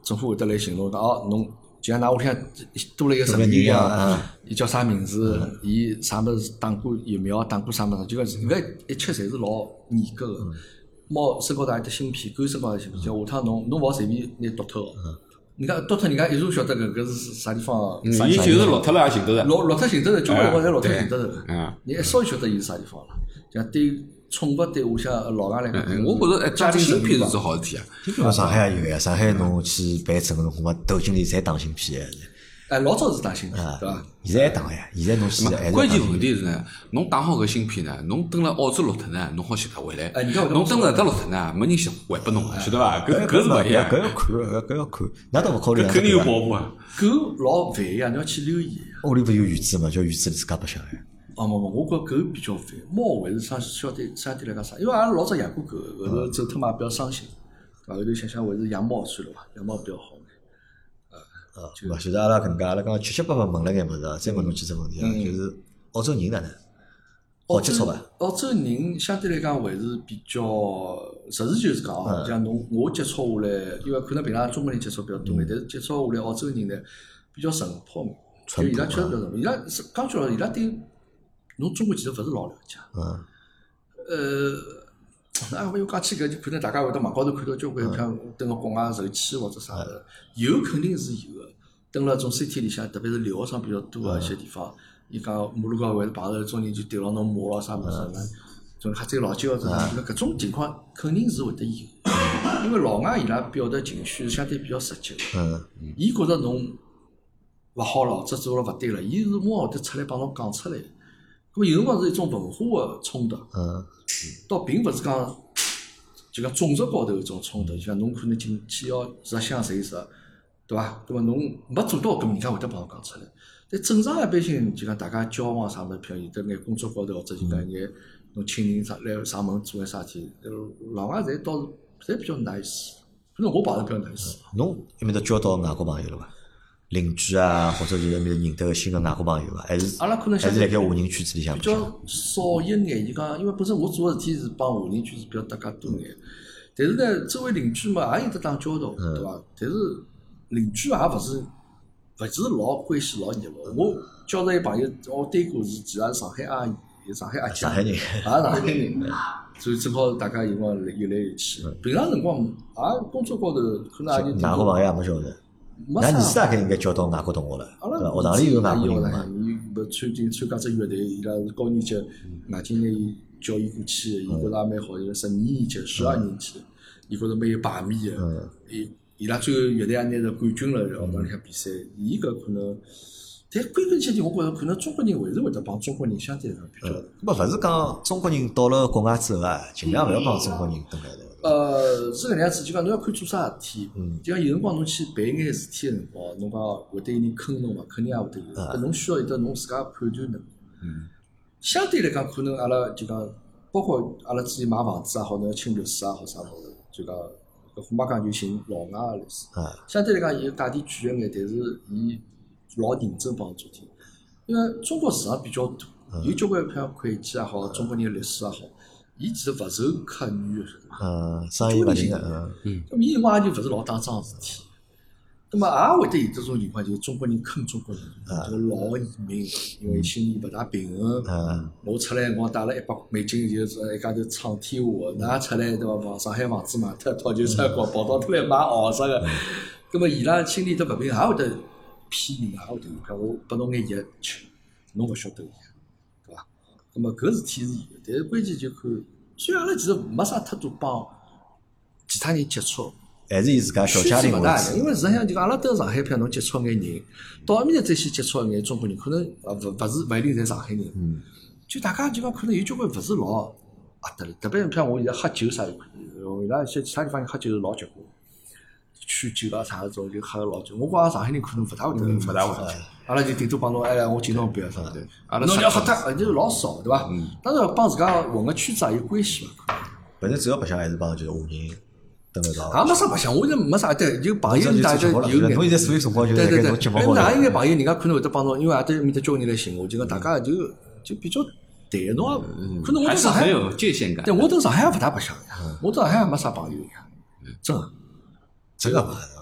政府会得来寻侬讲哦，侬就像㑚屋里向多了一个成人员一样啊， 伊叫啥名字？伊啥物事打过疫苗，打过啥物事？就讲搿一切侪是老严格个。猫身高头还得芯片，狗身高头芯片，就下趟侬侬勿好随便拿剁脱哦。人家剁脱，人家一查晓得搿搿是啥地方。 伊就是落脱了也寻得着。 落落脱寻得着，交关辰光侪落脱寻得着。 嗯， 你一稍晓得伊是啥地方了。像对宠物对屋里向老外来讲， 我觉着哎，加芯片是只好事体啊。 上海也有呀，上海侬去办证，侬恐怕头经理侪打芯片个。 哎，老早是打芯片，对伐？ 现在还打呀，现在侬现在还是关键问题是呢，侬打好搿芯片呢，侬等了澳洲落脱呢，侬好寻得回来。 哎，你看侬等了搿落脱呢，没人想还拨侬，晓得伐？搿搿是勿一样。 搿要看，搿搿要看，哪都勿考虑。 搿肯定有保护啊。 狗老烦呀，你要去留意。 屋里勿有院子嘛，叫院子里自家白相呀。 哦，没没，我觉狗比较烦，猫还是相相对相对来讲啥？因为阿拉老早养过狗，后头走脱嘛比较伤心，对伐？后头想想还是养猫算了伐，养猫比较好。 啊，就勿就是阿拉搿能介，阿拉刚七七八八问了眼物事啊，再问侬几只问题啊，就是澳洲人哪能？好接触伐？ 澳洲人相对来讲还是比较，实事求是讲哦，像侬我接触下来，因为可能平常中国人接触比较多眼，但是接触下来澳洲人呢比较淳朴眼，就伊拉确实比较淳朴，伊拉是讲句老实，伊拉对侬中国其实勿是老了解。 嗯。 呃。那勿要讲起搿，就可能大家会得网高头看到交关像蹲辣国外受气或者啥的，有肯定是有个。蹲辣种 C T 里向，特别是留学生比较多个一些地方，伊讲马路高头会是碰着种人就对牢侬骂咯啥物事，种黑嘴老酒或者啥，搿种情况肯定是会得有。因为老外伊拉表达情绪相对比较直接，伊觉着侬勿好了，或者做了勿对了，伊是马上会得出来帮侬讲出来。咁么有辰光是一种文化个冲突。倒并勿是讲就讲种族高头一种冲突，就讲侬可能进去要入乡随俗，对伐？咁么侬没做到，咁人家会得帮侬讲出来。但正常一般性就讲大家交往啥物事，譬如有得眼工作高头或者就讲眼侬亲人上来上门做眼啥事体，老外侪倒是侪比较 nice， 反正我碰着比较 nice。 侬埃面搭交到外国朋友了伐？邻居啊，或者就是埃面搭认得个新个外国朋友伐？还是阿拉可能还是辣盖华人圈子里向比较少一眼。就讲，因为本身我做个事体是帮华人圈子比较搭界多眼，但是呢，周围邻居嘛也有得打交道，对伐？但是邻居也勿是勿是老关系老热络。我交着一朋友，我对过是其实是上海阿姨，上海阿姐， 上海人， 也上海人，所以正好大家有辰光有来有去。平常辰光也工作高头可能也就外国朋友也没交着。那你是大概应该交到外国同学了，对伐？学堂里有外国人嘛？ 伊勿参进参加只乐队，伊拉是高年级，外经拿伊叫伊过去，伊觉着也蛮好。伊个十二年级、十二年级，伊觉着蛮有排面个。伊伊拉最后乐队也拿着冠军了，学堂里向比赛。伊搿可能，但归根结底，我觉着可能中国人还是会得帮中国人相对来讲比较。 咾勿是讲中国人到了国外之后啊，尽量勿要帮中国人蹲辣一道。 呃，是搿能样子，就讲侬要看做啥事体，就讲有辰光侬去办一眼事体个辰光，侬讲会得有人坑侬嘛，肯定也会得有，搿侬需要有得侬自家判断能力。嗯，相对来讲，可能阿拉就讲，包括阿拉之前买房子也好，侬要请律师也好啥物事，就讲搿虎妈讲就寻老外个律师。啊，相对来讲，伊个价钿贵一眼，但是伊老认真帮做体，因为中国市场比较大，有交关像会计也好，中国人律师也好。伊其实勿受客语个，晓得伐？ 嗯，生意勿行个， 嗯。咁伊辰光也就勿是老打桩事体，咁么也会得有这种情况，就是中国人坑中国人，就老移民，因为心里勿大平衡。嗯。我出来，我带了一百美金，就是一家头闯天下个，㑚出来对伐？上海房子买脱，套就出国跑到脱来买豪宅个，咁么伊拉心里头勿平衡，也会得骗人，也会得讲我拨侬眼药吃，侬勿晓得。咁么搿事体是有，但是关键就看，虽然阿拉其实没啥太多帮其他人接触， 还是以自家小家庭为主。 因为实际上就讲阿拉蹲上海，譬如侬接触眼人，到埃面搭再去接触眼中国人，可能呃勿勿是勿一定侪上海人。嗯。就大家就讲可能有交关勿是老合得来，特别是譬如我现在喝酒啥就可以，伊拉一些其他地方喝酒是老结棍。酗酒啊啥种就喝个老酒，我觉着上海人可能勿大会得，勿大会得。阿拉就顶多帮侬，哎，我敬侬杯啥的。阿拉侬要喝脱，就是老少，对伐？当然帮自家混个圈子也有关系嘛。 反正主要白相还是帮就是华人蹲辣一道。 也没啥白相，我现在没啥对，就朋友大家有眼。 侬现在所有辰光就辣盖侬节目高头。 哪有眼朋友，人家可能会得帮侬，因为也得面搭交关人来寻我，就讲大家就就比较淡，侬可能我在上海有界限感。 对，我在上海也勿大白相呀，我在上海也没啥朋友呀，真。 这个嘛，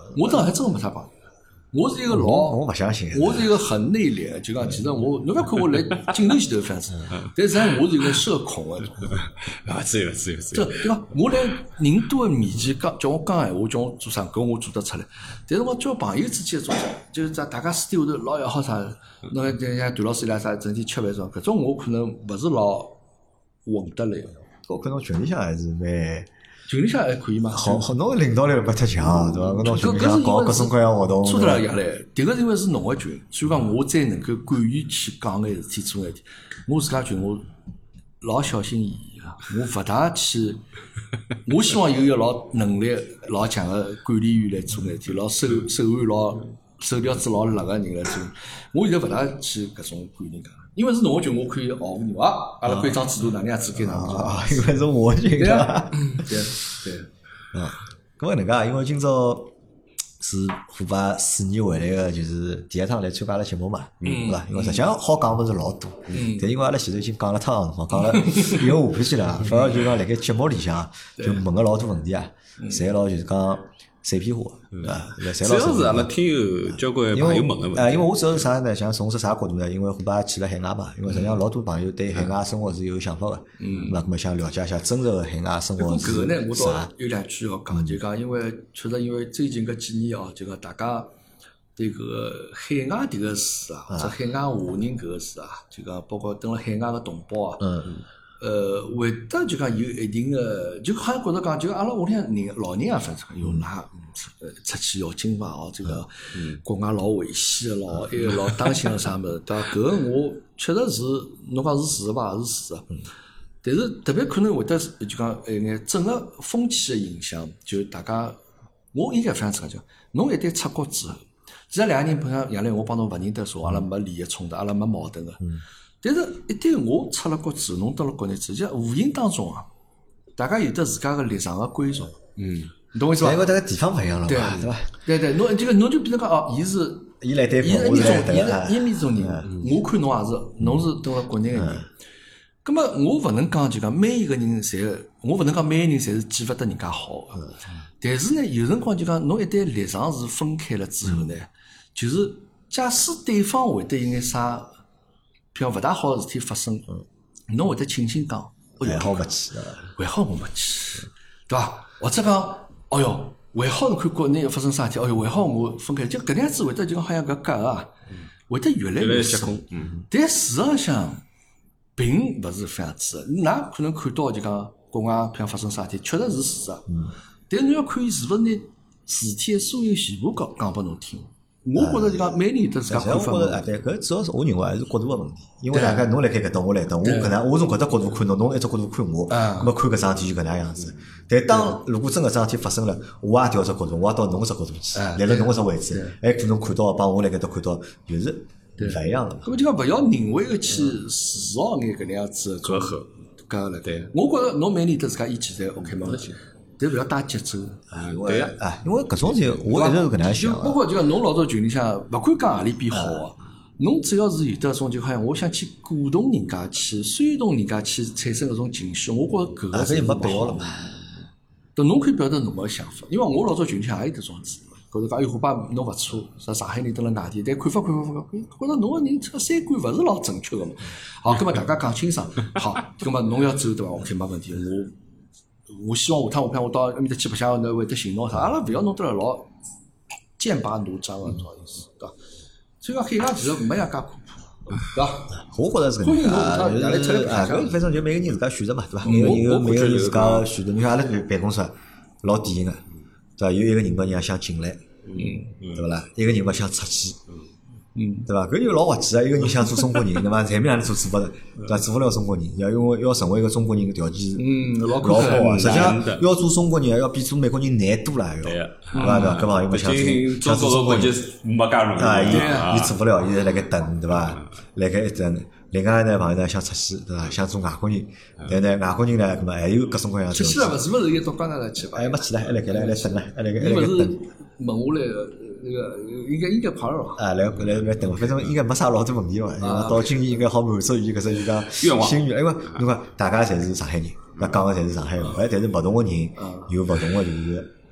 我倒还真个没啥朋友。我是一个老， 我勿相信。 我是一个很内敛，就讲其实我，侬勿要看我来镜头前头反正，但实际上我是一个社恐个。 啊，是有是有是有。这对伐？我来人多个面前讲，叫我讲闲话，叫我做啥，搿我做得出来。但是我交朋友之间做啥，就是在大家私底下头老要好啥，侬看像段老师伊拉啥整天吃饭啥，搿种我可能勿是老混得来。 我看侬群里向还是蛮。 群里向还可以嘛？ 好，好，侬领导力勿太强，对伐？搿侬群里向搞各种各样活动。 错得了下来，迭个是因为是侬个群，所以讲我才能够敢于去讲眼事体做眼事体。我自家群我老小心翼翼个，我勿大去。我希望有一个老能力老强个管理员来做眼事体，老手手腕老手条子老辣个人来做。我现在勿大去搿种管人家。因为是侬个群，我可以学你啊，阿拉规章制度哪能样子该哪能做啊？因为是我群对啊，对对， 嗯，搿么能介，因为今朝是虎爸四年回来个，就是第一趟来参加阿拉节目嘛，对伐？因为实际上好讲物事老多，但因为阿拉前头已经讲了太长辰光，讲了一个下半期了，反而就讲辣盖节目里向就问个老多问题啊，侪老就是讲。碎片化，对伐？ 主要是阿拉听友交关朋友问个问题。 啊，因为我主要是啥呢？想从事啥角度呢？因为虎爸去了海外嘛，因为实际上老多朋友对海外生活是有想法个，嗯，那么想了解一下真实个海外生活是啥。搿个呢，我倒有两句要讲，就讲因为确实因为最近搿几年哦，就讲大家对搿个海外迭个事啊，或者海外华人搿个事啊，就讲包括等了海外个同胞啊，嗯。呃，会得就讲有一定的，就好像觉着讲，就阿拉屋里向人老人也反正有㑚呃出去要紧伐哦，这个国外老危险个咯，还有老担心个啥物事，对伐？搿个我确实是侬讲是事实伐？是事实。但是特别可能会得就讲一眼整个风气个影响，就大家我应该反正讲，侬一旦出国之后，其实两个人碰上杨澜，我帮侬勿认得说，阿拉没利益冲突，阿拉没矛盾个。但是，一旦我出了国之后，侬到了国内之后，就无形当中啊，大家有得自家个立场个归属。嗯，你懂我意思伐？ 因为大家地方勿一样了嘛，对伐？ 对对，侬这个侬就变成讲哦，伊是伊来对， 伊是伊面种，伊是伊面种人，我看侬也是，侬是到了国内个人。咁么，我勿能讲就讲每一个人侪，我勿能讲每个人侪是见勿得人家好个。但是呢，有辰光就讲侬一旦立场是分开了之后呢，就是假使对方会得有眼啥。譬如勿大好个事体发生，侬会得轻轻讲， 还好没去， 还好我没去，对伐？或者讲，哦哟，还好侬看国内发生啥事体，哦哟，还好我分开，就搿能样子会得就讲好像搿隔阂啊，会得越来越深。但事实上并勿是搿样子，㑚可能看到就讲国外譬如发生啥事体，确实是事实，但侬要看伊是勿是拿事体的所有全部讲讲拨侬听。我觉着就讲每人有得自家看法。 我觉着啊，对，搿主要是我认为还是角度个问题。因为大概侬辣盖搿搭，我辣搿搭，我搿能，我从搿搭角度看侬，侬一只角度看我，咾么看搿桩事体就搿能样子。但当如果真搿桩事体发生了，我也调只角度，我也到侬搿只角度去，立辣侬搿只位置，还可能看到帮我辣搿搭看到就是勿一样了嘛。 搿么就讲勿要人为个去制造眼搿能样子隔阂，隔阂了。对，我觉着侬每人有得自家意见侪 OK 没问题。但勿要打节奏， 对啊，因为搿种事我一直是搿能样想。 包括就讲侬老早群里向，勿管讲何里边好个，侬只要是有得种就好像我想去鼓动人家去煽动人家去产生搿种情绪，我觉着搿个是没必要了嘛。 但侬可以表达侬个想法，因为我老早群里向也有得种子，觉着讲哎虎爸侬勿错，啥上海人蹲辣外地，但看法看法看法，觉着侬个人这个三观勿是老正确个嘛。好，葛末大家讲清爽，好，葛末侬要走对伐 ？OK 没问题，我。我希望下趟下趟我到埃面搭去白相，侬会得寻侬啥？阿拉勿要弄得来老剑拔弩张个，侬好意思，对伐？所以讲海外其实没样介可怕，对伐？ 我觉着是搿能啊，就是啊，搿反正就每个人自家选择嘛，对伐？每个人有每个人自家选择。你看阿拉办公室老典型个，对伐？有一个人物人想进来，嗯，对勿啦？一个人物想出去。嗯，对伐？搿就老滑稽啊！一个人想做中国人，对伐？台面上做做勿成，对伐？做勿了中国人，要因为要成为一个中国人个条件是嗯老高啊。实际上要做中国人，要比做美国人难多了，要对伐？对伐？搿朋友们想做想做中国人， 没介容易啊！伊伊做勿了，伊在辣盖等，对伐？辣盖一等。另外呢，朋友呢想出去，对伐？想做外国人，但呢，外国人呢，搿么还有各种各样。 出去了勿是勿是一到加拿大去伐？ 还没去唻，还辣盖唻，还辣等唻，还辣盖还辣盖等。 问下来个。那个应该应该跑了吧？ 啊，来来来等，反正应该没啥老多问题伐？因为到今年应该好满足于搿只就讲心愿。因为侬讲大家侪是上海人，搿讲个侪是上海话，哎，但是勿同个人有勿同个就是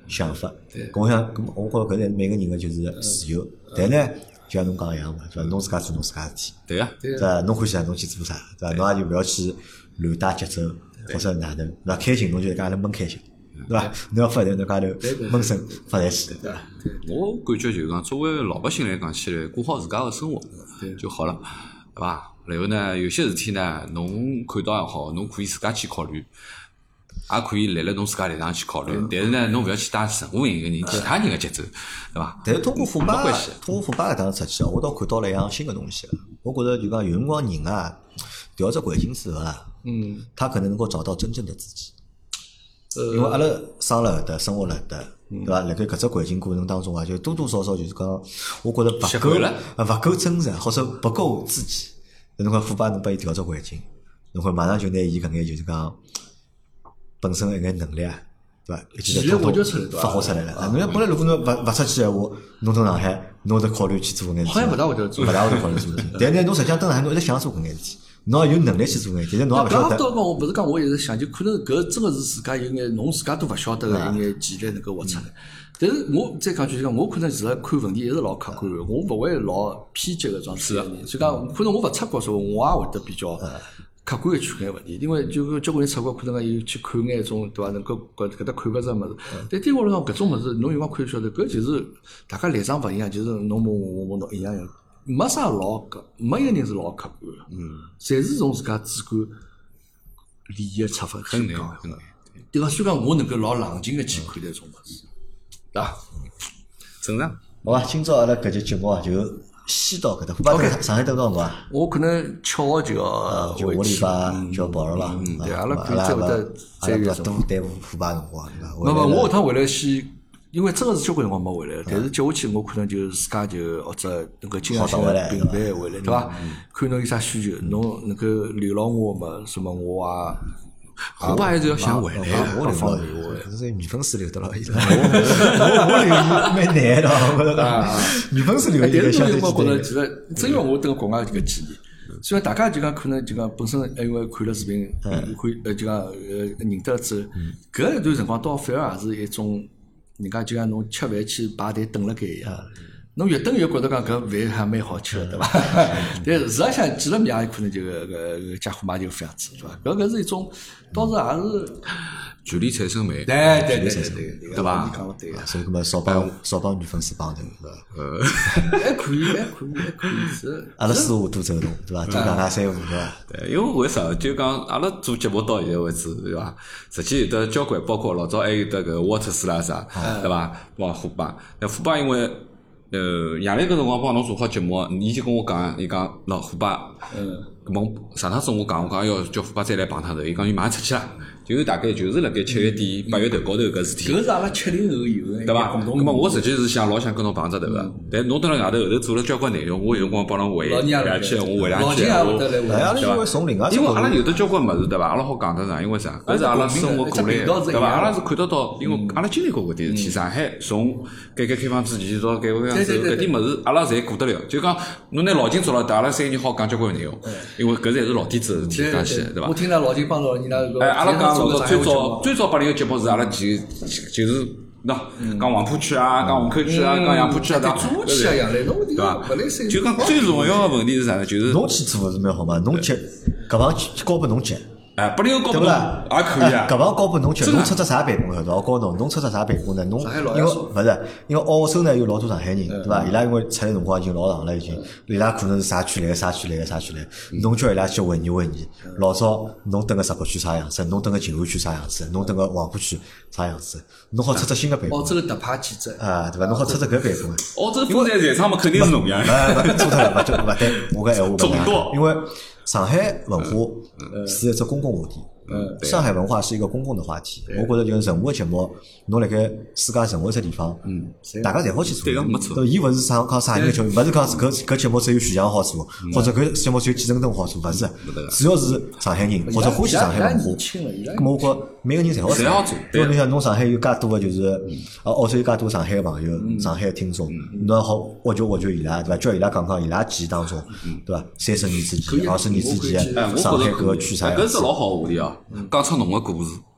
想法。咁我想，咁我觉着搿是每个人个就是自由。但呢，就像侬讲一样嘛，对伐？侬自家做侬自家事体， 对个， 对伐？侬欢喜啥侬去做啥，对伐？侬也就勿要去乱带节奏，或者哪能，对伐？开心侬就一家头闷开心，对伐？侬要发财侬家头闷声发财去，对伐？ 我感觉就是讲，作为老百姓来讲起来，过好自家个生活就好了，对伐？然后呢，有些事体呢，侬看到也好，侬可以自家去考虑，也可以立辣侬自家立场去考虑。但是呢，侬勿要去带任何一个人其他人个节奏，对伐？ 但是通过虎爸，通过虎爸搿趟出去，我倒看到了一样新个东西了。我觉着就讲有辰光人啊，调只环境之后啊，嗯，他可能能够找到真正的自己。呃，因为阿拉生辣搿搭，生活辣搿搭，对伐？辣盖搿只环境过程当中啊，就多多少少就是讲，我觉着勿够，啊勿够真实，或者不够自己。侬看虎爸侬拨伊调只环境，侬看马上就拿伊搿眼就是讲本身一眼能力啊，对伐？一记头我就出来发挥出来了。侬要本来如果侬勿勿出去闲话，侬蹲上海，侬得考虑去做眼事体。 好像勿大会得做， 勿大会得考虑做。但是侬实际上蹲上海，侬一直想做搿眼事体，侬也有能力去做眼，但是侬也勿晓得。 搿讲我勿是讲，我一直想，就可能搿真个是自家有眼侬自家都勿晓得个有眼潜力能够活出来。但是我再讲就是讲，我可能是看问题一直老客观个，我勿会老偏激个状态个人。所以讲，可能我勿出国时候，我也会得比较客观个去看问题。因为就交关人出国，可能有去看眼种对伐？能够搿搿搭看搿只物事。但对我来讲，搿种物事侬有光看晓得，搿就是大家立场勿一样，就是侬问我我侬一样样，没啥老搿，没一个人是老客观个。嗯，侪是从自家主观利益出发去讲，对伐？所以讲我能够老冷静个去看待种物事。啊， 正常。 好吧，今朝阿拉搿节节目啊，就先到搿搭。虎爸在上海等多少辰光？ 我可能七号就要就下礼拜就要跑了了。 嗯，对，阿拉可以再会得再约多耽误虎爸辰光，对伐？ 勿勿，我下趟回来先，因为真个是交关辰光没回来了。但是接下去我可能就自家就或者能够经常性的频繁回来，对伐？看侬有啥需求，侬能够留牢我嘛，什么我啊。 虎爸还是要想回来， 我留牢伊，可是女粉丝留得牢伊了。我我留伊蛮难的，我觉着。女粉丝留伊个相对简单。 我觉着其实，真要我等国外这个建议，虽然大家就讲可能就讲本身因为看了视频，看呃就讲呃认得之后，搿一段辰光倒反而也是一种，人家就像侬吃饭去排队等辣盖一样。侬越等越觉得讲搿饭还蛮好吃的，对伐？但事实上见了面也可能就搿搿家伙嘛就搿样子，对伐？搿搿是一种，倒是也是距离产生美， 对对对对， 对伐？ 你讲勿对啊， 所以搿么少帮少帮女粉丝帮头，对伐？ 呃， 还可以，还可以，还可以是。 阿拉四五多走动，对伐？就讲讲三五，对伐？ 对，因为为啥？就讲阿拉做节目到现在为止，对伐？实际有得交关，包括老早还有得搿沃特斯啦啥，对伐？哇，虎爸，那虎爸因为。呃，夜里搿辰光帮侬做好节目，伊就跟我讲，伊讲喏，虎爸，嗯，搿么上趟子我讲，我讲要叫虎爸再来碰趟头，伊讲伊马上出去了，就是大概就是辣盖七月底八月头高头搿事体。 搿是阿拉七零后有个， 对伐？搿么我实际是想老想跟侬碰只头个，但侬蹲辣外头后头做了交关内容，我有辰光帮侬回回去，我回两句， 对伐？因为从另外， 因为阿拉有的交关物事，对伐？阿拉好讲得上，因为啥？搿是阿拉生活过来，对伐？阿拉是看得到，因为阿拉经历过搿点事体。上海从改革开放之前到改革开放之后，搿点物事阿拉侪过得了。就讲侬拿老金做了，阿拉三个人好讲交关内容，因为搿侪是老底子的事体讲起来，对伐？ 我听了老金帮着你那个， 哎，阿拉讲搿个最早最早八零个节目是阿拉前就是喏，讲黄浦区啊，讲虹口区啊，讲杨浦区啊，对做起啊，杨来侬对伐？就讲最重要的问题是啥呢？就是侬去做是蛮好嘛，侬接搿帮交拨侬接。 哎，八零后高侬也可以啊。 搿帮交拨侬接，侬出只啥办公晓得？我教侬，侬出只啥办公呢？侬因为勿是，因为澳洲呢有老多上海人，对伐？伊拉因为出来辰光已经老长了，已经，伊拉可能是啥区来个，啥区来个，啥区来，侬叫伊拉去回忆回忆。老早侬蹲个石浦区啥样子？侬蹲个静安区啥样子？侬蹲个黄浦区啥样子？侬好出只新个办公。 澳洲特派记者啊，对伐？侬好出只搿办公。 澳洲发展财产嘛，肯定是侬呀。 哎，勿错脱了，勿就勿对，我搿闲话勿对，因为上海文化是一只公共话题。嗯，上海文化是一个公共的话题，我觉得就是任何个节目，侬辣盖世界任何一只地方，嗯，大家侪好去做。 对个，没错。 伊勿是讲讲啥人个节目，勿是讲搿搿节目只有徐翔好做，或者搿节目只有季承东好做，勿是。只要是上海人或者欢喜上海文化，咁么我觉每个人侪好做。 侪好做。 因为你想，侬上海有介多个就是，啊，澳洲有介多上海个朋友，上海个听众，侬好挖掘挖掘伊拉，对伐？叫伊拉讲讲伊拉记忆当中，对伐？三十年之前、二十年之前，上海搿个区啥样子？ 搿是老好个话题啊，讲出侬个故事，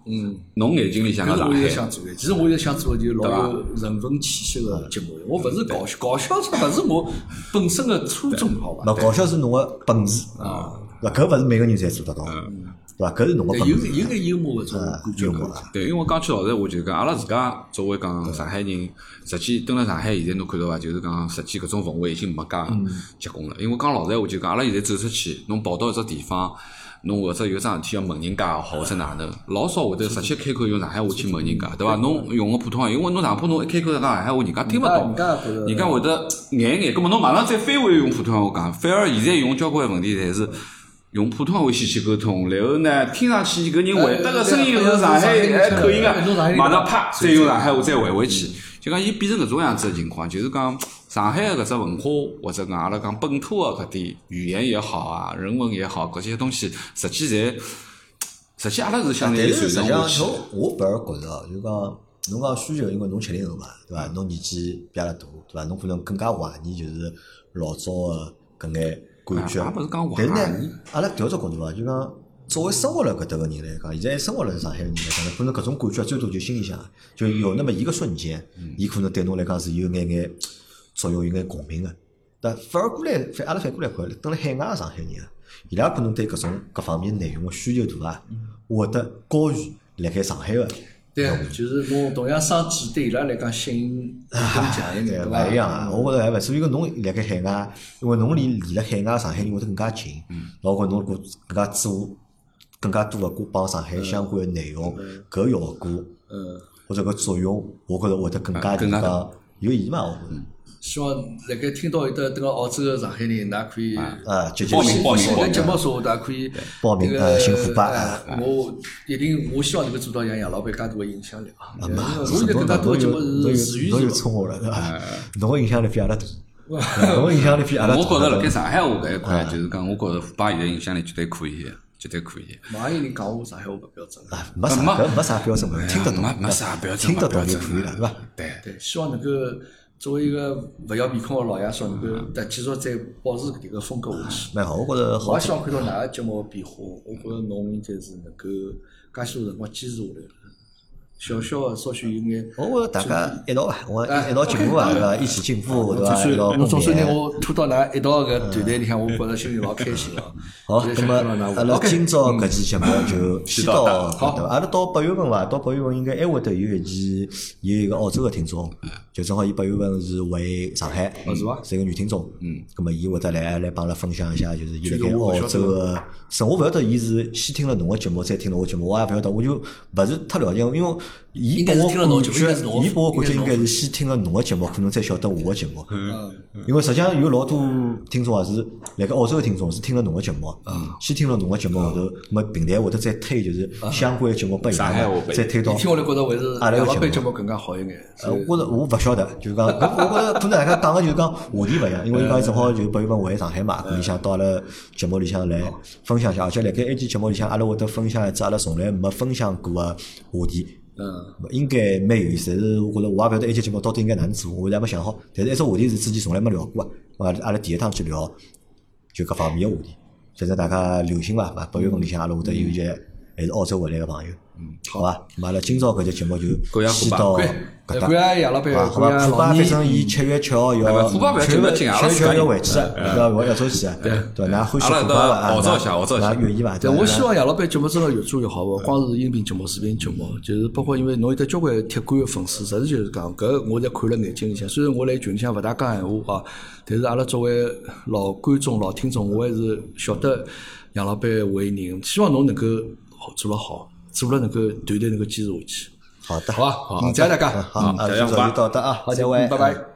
嗯， 侬眼睛里向个上搿是我一直海， 想做的。其实我一直想做的就是老有人文气息个节目。我勿是搞笑，搞笑它勿是我本身个初衷，好伐？ 那搞笑是侬个本事啊，对伐？搿勿是每个人侪做得到，对伐？搿是侬个对，有本事。 有眼幽默个种感觉幽默个。 对，因为我讲句老实话，就是讲阿拉自家作为讲上海人，实际蹲辣上海现在侬看到伐，就是讲实际搿种氛围已经没介结棍了。因为讲老实话，就讲阿拉现在走出去，侬跑到一只地方。侬或者有桩事体要问人家也好，或者哪能，老少会得直接开口用上海话去问人家，对伐？侬用个普通话，因为侬上铺侬一开口讲上海话，人家听勿懂，人家会得眼眼。葛末侬马上再翻回来用普通话讲，反而现在用交关问题侪是用普通话先去沟通，然后呢，听上去搿人回答个声音是上海口音个，马上啪再用上海话再回回去，就讲伊变成搿种样子个情况，就是讲。上海个搿只文化，或者讲阿拉讲本土个搿点语言也好啊，人文也好，搿些东西，实际侪，实际阿拉是相当于传承下去。 我反而觉着哦，就讲侬讲需求，因为侬七零后嘛，对伐？侬年纪比阿拉大，对伐？侬可能更加怀念就是老早个搿眼感觉。 也勿是讲怀但是念呢，阿拉调只角度啊，就讲作为生活辣搿搭个人来讲，现在生活辣上海个人来讲，可能搿种感觉最多就心里向，就有那么一个瞬间，伊可能对侬来讲是有眼眼。作用有眼共鸣个，但反而过来，反阿拉反过来看，蹲辣海外个上海人啊，伊拉可能对搿种各方面内容个需求度啊，会得高于辣海上海个。 对，就是侬同样生计对伊拉来讲吸引更强一点，对伐？ 勿一样啊，我觉着还勿，所以讲侬辣盖海外，因为侬离离辣海外上海人会得更加近，然后侬更加做更加多个帮上海相关个内容，搿效果，或者搿作用，我觉着会得更加就是讲有意义嘛，我觉着。 希望辣盖听到有得蹲辣澳洲个上海人，㑚可以啊，积极报名报名报名节目说，大家可以报名呃幸福吧。 我一定，我希望能够做到像杨老板介大个影响力啊！ 啊， 我现在更加多节目是自娱侬有自乐。 冲我了，对伐？侬个影响力比阿拉大，侬个影响力比阿拉大。 我觉着辣盖上海话搿一块，就是讲，我觉着虎爸现在影响力绝对可以，绝对可以。 马有人讲我上海话勿标准， 啊，没啥搿没啥标准，听得懂， 没没啥标准， 听得懂就可以了，对伐？ 对对，希望能够作为一个勿要面孔个老爷叔，能够再继续再保持搿个风格下去。 蛮好，我觉着好我也。希望看到㑚个节目变化，我觉着侬应该是能够介许多辰光坚持下来了。小小个稍许有眼， 我觉着大家一道伐，我一道进步伐，对伐？一起进步，对伐？ 总一道算侬总算拿共勉。 我拖到㑚一道搿团队里向，我觉着心里老开心哦。 好，那么阿拉今朝搿期节目就先到搿搭。阿拉到八月份伐，到八月份应该还会得有一期有一个澳洲个听众，就正好伊八月份是回上海， 是伐？ 是一个女听众。嗯，葛末伊会得来来帮阿拉分享一下，就是伊辣盖澳洲个生活。我勿晓得伊是先听了侬个节目，再听侬个节目，我也勿晓得，我就勿是太了解，因为伊拨我感觉，伊拨我感觉应该是先听了侬个节目，可能再晓得我个节目。嗯，因为实际上有老多听众啊是辣盖澳洲个听众是听了侬个节目，嗯，先听了侬个节目后头，么平台会得再推就是相关个节目拨伊拉，再推到。 听下来觉着还是阿拉个节目更加好一眼。 呃，我觉着我勿晓得，就是讲，我我觉着可能大家讲个就是讲话题勿一样，因为伊讲正好就八月份回上海嘛，伊想到阿拉节目里向来分享一下，而且辣盖埃期节目里向，阿拉会得分享一只阿拉从来没分享过个话题。嗯，应该蛮有意思，但是我觉着我也勿晓得埃期节目到底应该哪能做，我现在没想好。但是一只话题是之前从来没聊过个，阿拉阿拉第一趟去聊就各方面个话题，反正大家留心伐，八月份里向阿拉会得有一些还是澳洲回来个朋友。嗯，好伐？咁阿拉今朝搿节节目就先到搿搭。 感谢杨老板， 好伐？虎爸反正伊七月七号要虎爸七月七月七号要回去个，要要要走去个，对对，㑚欢喜虎爸伐？ 号召一下，号召一下， 㑚愿意伐？ 对，我希望杨老板节目真个越做越好哦，光是音频节目、视频节目，就是包括因为侬有得交关铁杆个粉丝，实事求是讲，搿我侪看了眼睛里向。虽然我辣群里向勿大讲闲话啊，但是阿拉作为老观众、老听众，我还是晓得杨老板为人，希望侬能够做了好。做了能够团队能够坚持下去， 好的， 好吧，嗯，谢谢大家， 好，今朝就到这啊，再会， 拜拜。